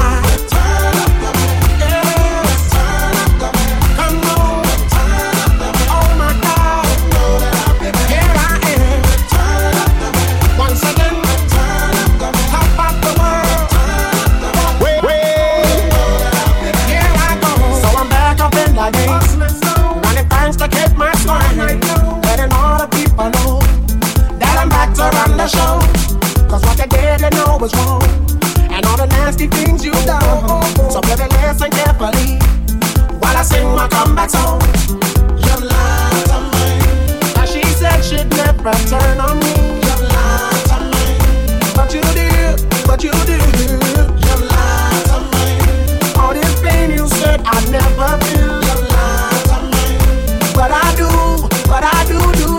S8: Show, 'cause what you did you know was wrong, and all the nasty things you done. So baby, listen carefully while I sing my comeback song. You lied to me, and she said she'd never turn on me. You lied to me, but you did, but you did. You lied to me, all this pain you said I'd never feel. You lied to me, but I do, do.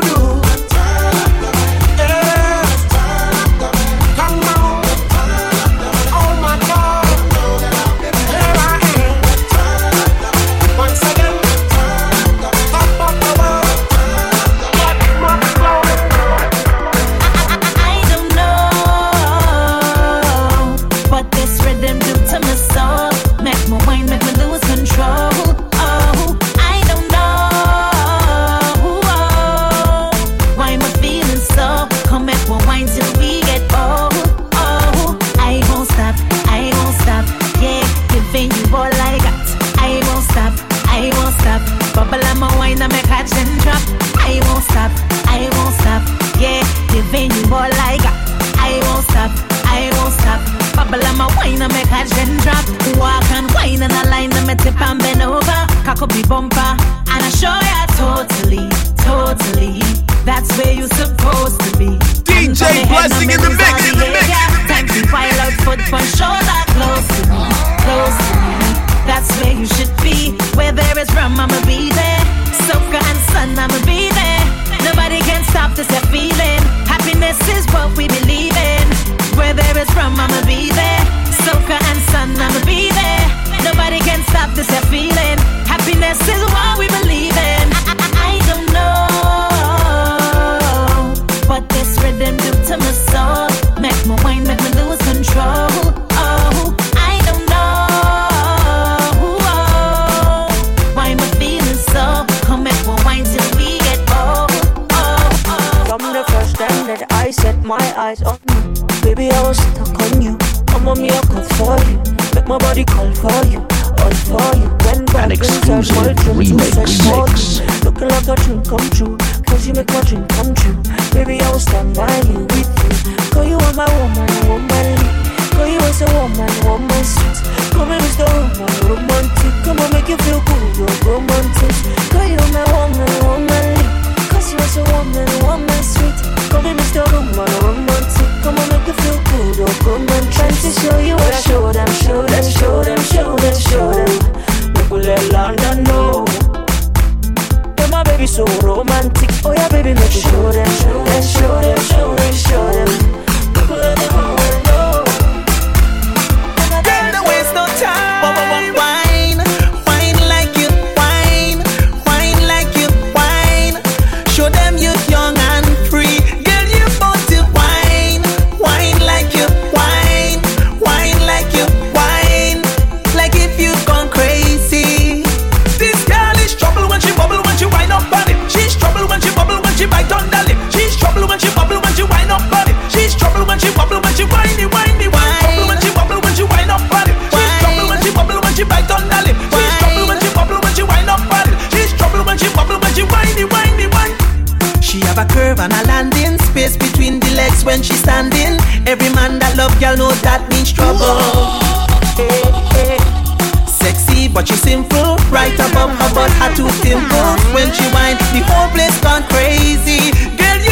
S11: Bumper, and I show ya totally. That's where you supposed to be.
S22: DJ Blessing in the mix.
S11: Time to file out foot for shoulder, close to me. That's where you should be. Where there is rum, I'ma be there. Soca and sun, I'ma be there. Nobody can stop this feeling. Happiness is what we believe in. Where there is rum, I'ma be there. Soca and sun, I'ma be there. Nobody can stop this feeling. Happiness is what we believe in. I don't know what this rhythm do to my soul. Make me wine, make me lose control. Oh, I don't know why am I feeling so. Come make me wine till we get old.
S12: From the first time that I set my eyes on you, baby, I was stuck on you. Come on, me, I'll call for you. Make my body call for you. All for you. When
S4: An exclusive remix.
S12: Looking like a dream come true, 'cause you make my dream come true. Baby, I will stand by you, with you. Call you are my woman, womanly. Call you as a woman sweet. Come and Mr. Woman, romantic. Come and make you feel good, you're romantic. Call you my woman, womanly. 'Cause you as a woman sweet. Come and Mr. Woman, romantic. Come and make you feel good, you're romantic. Trying to show you what I show them. Make we let London know. Yeah, my baby so romantic. Oh yeah, baby, make you show them. Make we let them all know.
S11: Don't waste no time. Wine like you wine like you wine. Show them you're young and free. Girl, you both to wine like you wine like you wine. Like if you gone crazy. This girl is trouble when she bubble when she wind up on it. She's trouble when she bubble when she bite on the lip. She's trouble when she bubble when she wind up on it. She's trouble when she bubble when she whiny. Trouble when she bubble when she wind up on it. She's trouble when she bubble when she bite on the lip. She's trouble when she bubble when she wind up on it. She's trouble when she bubble when she whiny. She have a curve and a landing space between the legs when she's standing. Every man that love girl knows that means trouble. Hey. Sexy but she's simple. Right above her butt, her two dimples. When she whine, the whole place gone crazy. Girl,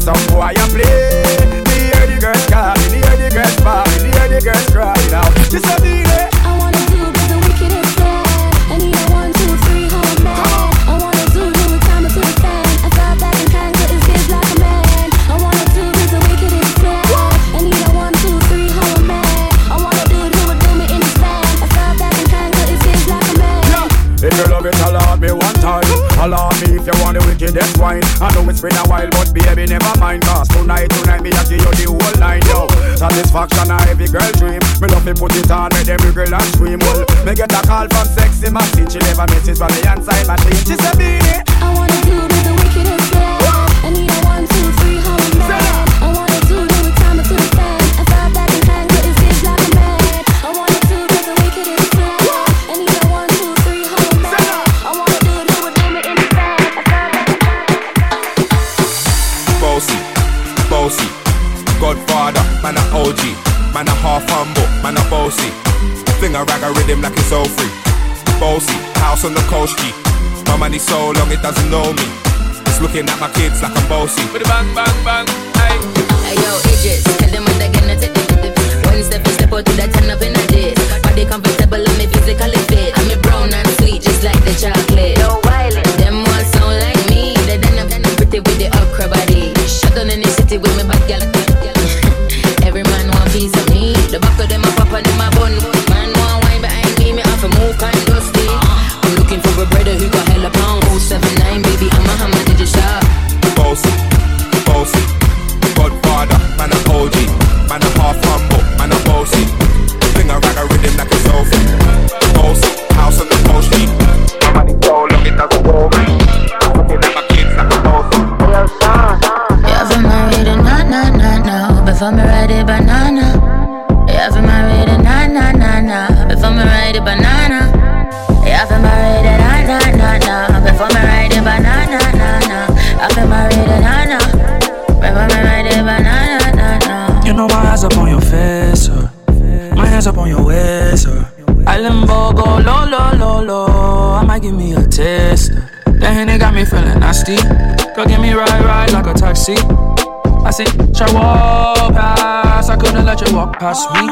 S1: some boy you play. Me hear the girls calling, me hear the girls falling, me hear the girls crying out. She said, "Baby,
S2: I wanna do the wickedest thing. I need a 1, 2, 3, how I'm mad. I wanna do it time to the fan. I felt that in time, but it's just like a man. I wanna do the wickedest thing. I need a 1, 2, 3, how I'm mad. I wanna do me in his van. I felt that in time, but it's just like a man.
S1: If you love it, allow me one time. Allow me if you want the wickedest wine. I know it's been a while, but baby, never mind. Cause tonight me I give you the whole line, yo. Satisfaction a every girl dream. Me love me put it on, make them girl and scream. Well, me get a call from sexy Maxine. She never misses from the inside machine. She said, "Beanie,
S2: I wanna do the wickedest thing. I need a 1, 2, 3, how I'm mad. I wanna do it time to the fan. I felt that in time, but it's just like a man. I wanna do the wickedest thing. I need a 1, 2, 3, how I'm mad. I wanna do me in his van. I felt that.
S7: Bossy, bossy, Godfather, man a OG, man a half humble, man a bossy. Fling a rag a rhythm like it's all free. Bossy, house on the coast G. My money so long it doesn't know me. It's looking at my kids like I'm bossy. With a bang, bang, bang, hey.
S9: Hey yo, Idris, tell them what they're gonna take it. One step and step out to that 10 up in a dish. Body comfortable and me physically fit. I'm a brown and sweet just like the chocolate. No violent, them all sound like me. They done up pretty with the okra body. Shut down in the city with me bad girl. Every man want piece of me. The back of them a pop and them a bun. Man want wine behind me off a move kind dusty. I'm looking for a brother who got hella pound. 079 baby, I'm a hammer, did you shop?
S7: Bossy, bossy, Godfather, man a OG, man a half humble, man a bossy. Fling a rag a rhythm like it's all free. Bossy, house on the coast G. My money so long it doesn't know me. Looking at my kids like a bossy.
S9: Yeah, for married a na before me ride a banana. Yeah, for married a na before me ride a banana. Yeah, for married a na before me ride a banana. I for married a na before me ride a banana.
S23: You know my eyes up on your face, my hands up on your waist, I limbo go low. I might give me a taste. That Henny got me feeling nasty. Go get me ride like a taxi. I said, try walk past. I couldn't let you walk past me.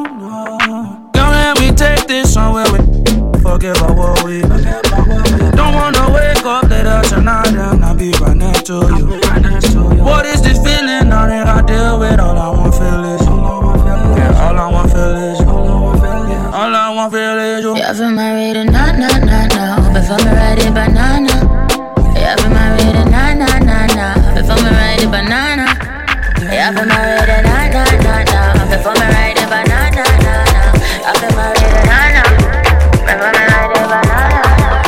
S23: Don't let me take this somewhere with. Forget about what we. Don't wanna wake up later tonight and I'll be right next to you. What is this feeling now that I deal with? All I want feel is you. Yeah, all I want feel is you. All I want feel is you.
S9: Yeah, for married a na before me ride a banana. Yeah, for married a na before me ride a banana. Yeah, for married a na before me ride a banana. Yeah, for married a na before me ride a banana.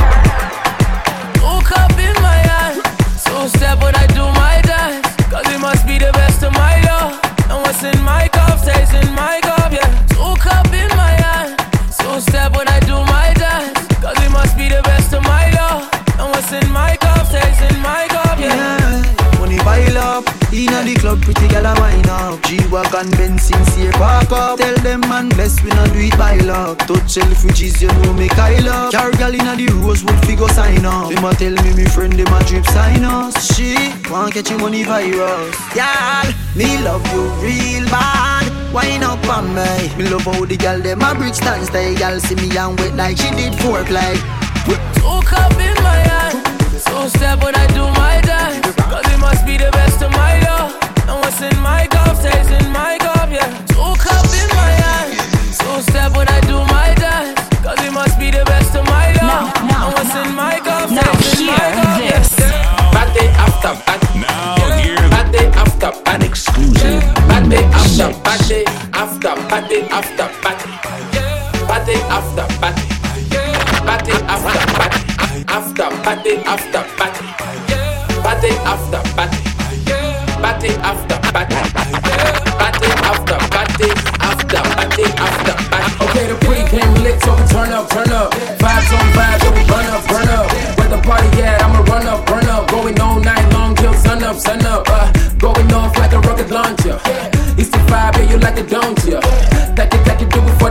S24: Look up in my eyes, so step when I do my dance. Cause it must be the best of my love. And what's in my cup stays in my cup, yeah. Look up in my eyes, so step when I do my dance. Cause it must be the best of my love. And what's in my cup stays in my cup, yeah.
S25: Money pile up, inna the club, pretty gal a wine up. G-Wagon, Benz, sincere park up. Tell them man bless, we not do it by luck. Touch refugees, you know me Kyle up. Carry gal inna the Rosewood, figure sign up. Them a tell me friend, them a drip sign us. She want catch you money virus. Y'all, me love you real bad. Wine up on me. Me love how the gal them a bridge stand stay. Gal see me and wet like she did foreplay.
S24: Look up in my eyes, so step when I do my dance. Cause it must be the best of my love. And what's in my cup stays in my cup, yeah. Look up in my eyes, so step when I do my dance. Cause it must be the best of my love. And what's in my cup stays in my cup, yeah.
S26: Party after party. Now hear party after party. Exclusive. Party after party. After party after party. Party after party. Party after party. After party after party. Party after party. Party after party. Party after party. After party after party.
S24: Okay, the pre-game lit, so we turn up. Vibes on vibes, so we burn up. Where the party at, I'ma run up. Going all night long till sun up. Going off like a rocket launcher. It's the vibe, yeah, you like it, don't ya? Take it, do it for the culture.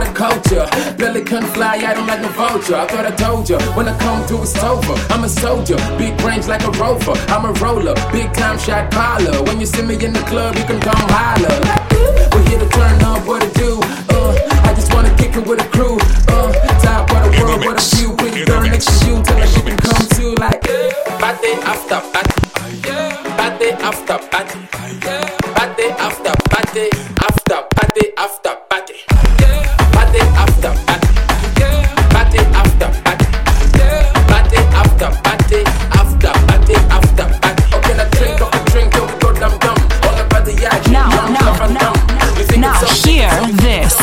S26: ya. Belly couldn't fly, I don't like no vulture. I thought I told ya, when I come through it's over. I'm a soldier, big range like a rover. I'm a roller, big time shot caller. When you see me in the club, you can come holler. We're here to turn up, what to do? I just wanna kick it with a crew. Top of the world, what a view. Pretty girl next to you, tell her she can come too. Like party after party, party after party, party after party, after party after party, party after party, party after party, party after party, after party after party. Okay, now drink up and drink, yo, we go dumb. All the party, yeah,
S3: now hear this.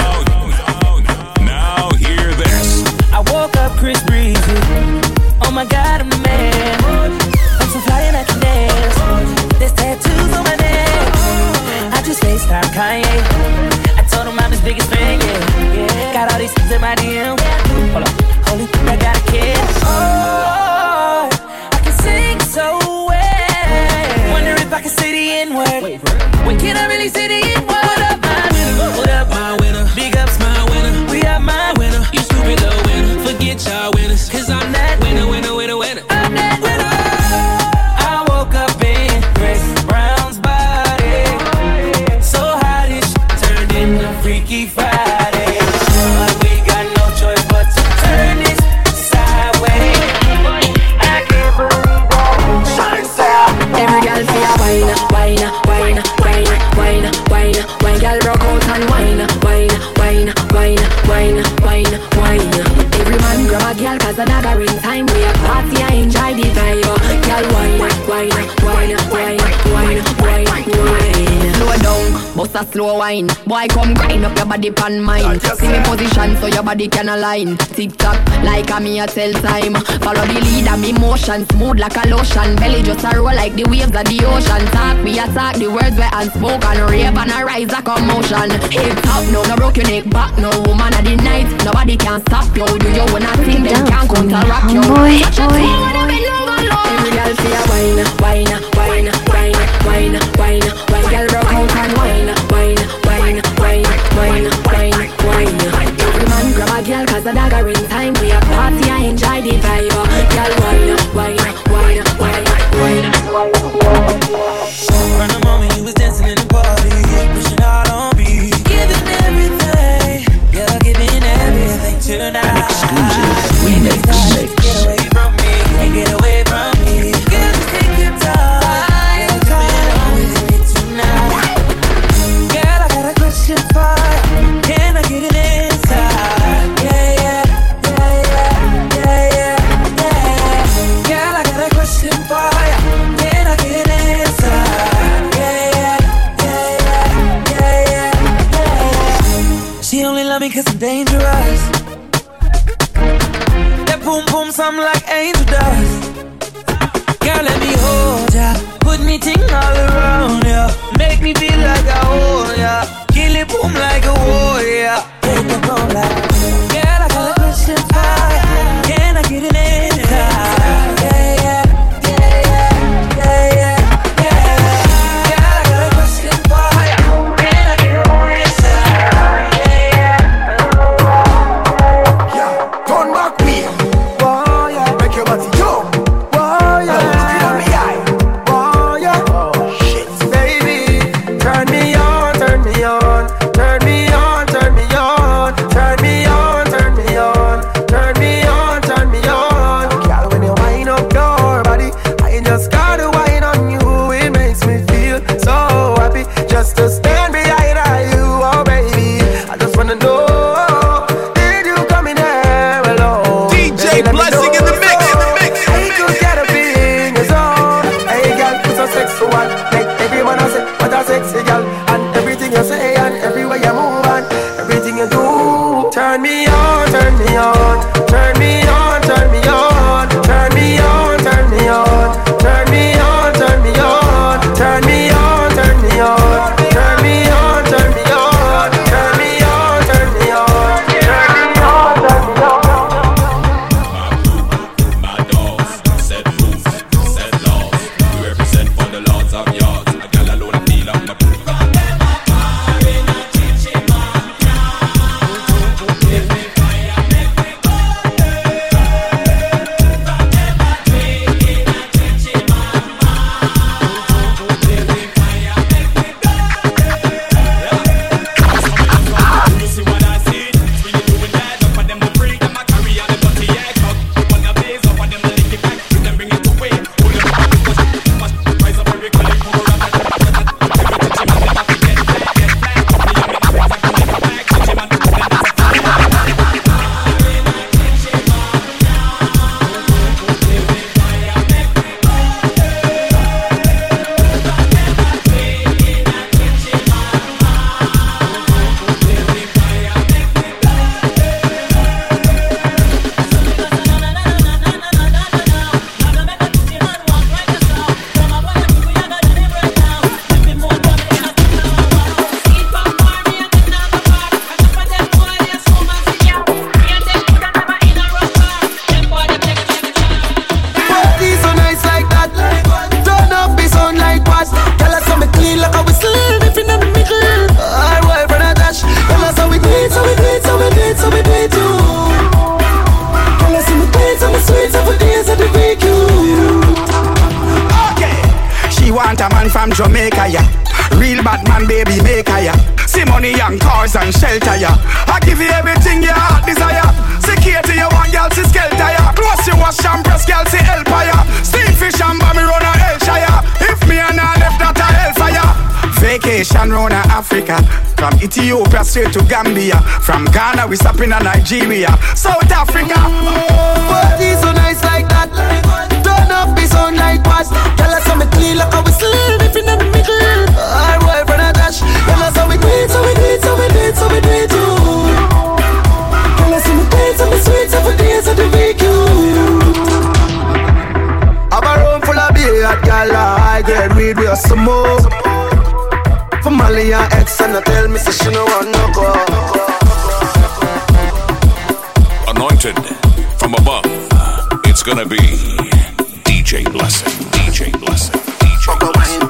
S4: Now hear this.
S24: I woke up Chris Breezy. Oh my God, I'm a man. I'm so fly and I can dance. There's tattoos on my neck. I just FaceTime Kanye. I told him I'm his biggest fan, yeah. Got all these things in my DM. Hold on, holy, I got a kid. Oh, I can sing so well. Wonder if I can say the N-word. When can I really say the N-word? What up, my winner? What up, my winner? Big ups, my winner. We are my winner. You stupid little winner. Forget y'all winners. Cause I'm that winner, winner, winner, winner. I'm that winner. I woke up in Chris Brown's body. So how this turned into Freaky Friday. But we got no choice but to turn this sideways. I can't believe that.
S13: Every girl feel a whine, whine, whine, whine, whine, whine, whine. Girl rock out and whine, whine, whine, whine, whine, whine, whine. Every man grab a girl 'cause the dagger ring time. We a party, I enjoy the vibe. Girl whine, whine, whine, whine, whine, whine, whine. Slow down, bust a slow wine. Boy come grind up your body pan mine. See me position so your body can align. Tick tock like a me a tell time. Follow the lead of me motion, smooth like a lotion. Belly just a roll like the waves of the ocean. Talk, we attack the words where unspoken. Rave and a rise like a motion. Hip top, no broke your neck back. No woman of the night, nobody can stop you. Do you wanna sing, them can't counteract you. Every girl see a whine, whine, whine, whine, whine, whine, whine. Girl broke out and whine, whine, whine, whine, whine, whine, whine. Every man grab a girl 'cause the dagger in time. We a party, I enjoy the vibe. Girl whine, whine, whine, whine, whine, whine.
S24: From the moment you was dancing in the party, pushing out on me, giving everything, you're giving everything tonight.
S3: Exclusive remix.
S24: Get away from me, can't get away from me. Girl, just take your time, you're coming on with me tonight. Girl, I got a question for you, can I get it inside? Yeah, yeah, yeah, yeah, yeah, yeah, yeah. Girl, I got a question for you, can I get it inside? Yeah, yeah, yeah, yeah, yeah, yeah. She only love me 'cause I'm dangerous. That boom boom sound like angel dust. Girl, let me hold ya, put me ting all around ya, make me feel like I own ya, kill it boom like a warrior. Take the phone like, girl, I got a question for ya, can I get it inside? Yeah, yeah, yeah, yeah, yeah, yeah, yeah. Girl, I got a question for ya, can I get it inside? Yeah,
S10: yeah. Turn back me, whoa, yeah. Make your body jump, whoa, yeah. Look in my eye, whoa, yeah.
S1: from Jamaica, yeah. Real bad man, baby, maker, yeah. See money and cars and shelter, yeah. I give you everything your heart desire. Security, you want, girl, see skelter, yeah. Close you wash and press, girl, see Hellfire. Steam fish and bomb run a Hellshire. If me and I left that a Hellfire. Vacation round Africa. From Ethiopia straight to Gambia. From Ghana we stop in Nigeria. South Africa.
S10: Body so nice like that. Turn up the sound like what? Tell us how me clean like how we sleep if in the middle. Our boy from a dash. Tell us how we do it, so we do it, so we do it, so we do it too. Tell us how we do it, so we sweet, so we do it, so we make you. Have a room full of beer, girl. I get weed with some more. For Molly and X and I tell me say she no want no go.
S4: Anointed from above. It's gonna be DJ Blessing. DJ Blessing. DJ Blessing.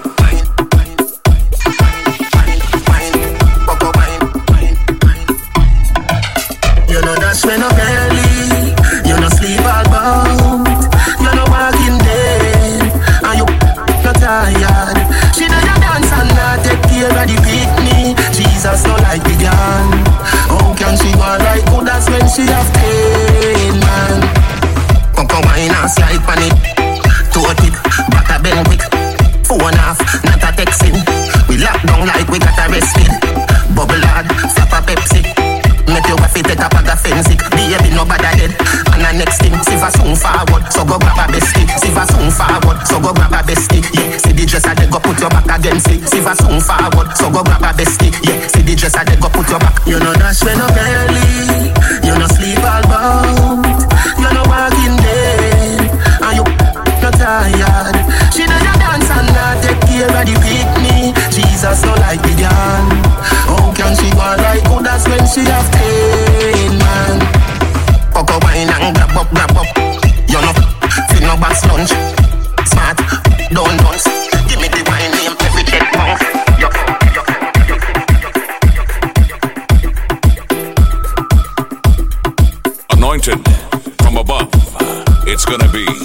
S10: You know that's when I'm early. You know sleep all bout. You know walking dead. And you not tired. She know you dance and not take care of the picnic. Jesus no like the girl. How can she go like good as when she have pain, man? Come wine and slide on it. Toe tip, back a bend quick. Phone off, not a texting. We lock down like we got arrested. Bubble hard, flap a Pepsi. Make your wife take a bag of fancy. Baby nobody dead. And the next thing, see for soon forward. So go grab a bestie. See for soon forward. So go grab a bestie. Yeah, see the dresser they go put your back against it. See for soon forward. So go grab a bestie. Yeah, see the dresser they go put your back. You know that's when I'm early. You know sleep all bout. You know walking dead. And you not tired. She know you dance and not take care of the picnic. Jesus no like the girl. How can she go like good as when she have pain, man? Coco wine and grab up, grab up. You know, feel no box lunch. Smart, don't dance. Give me the wine name every 8 months.
S4: Anointed from above. It's gonna be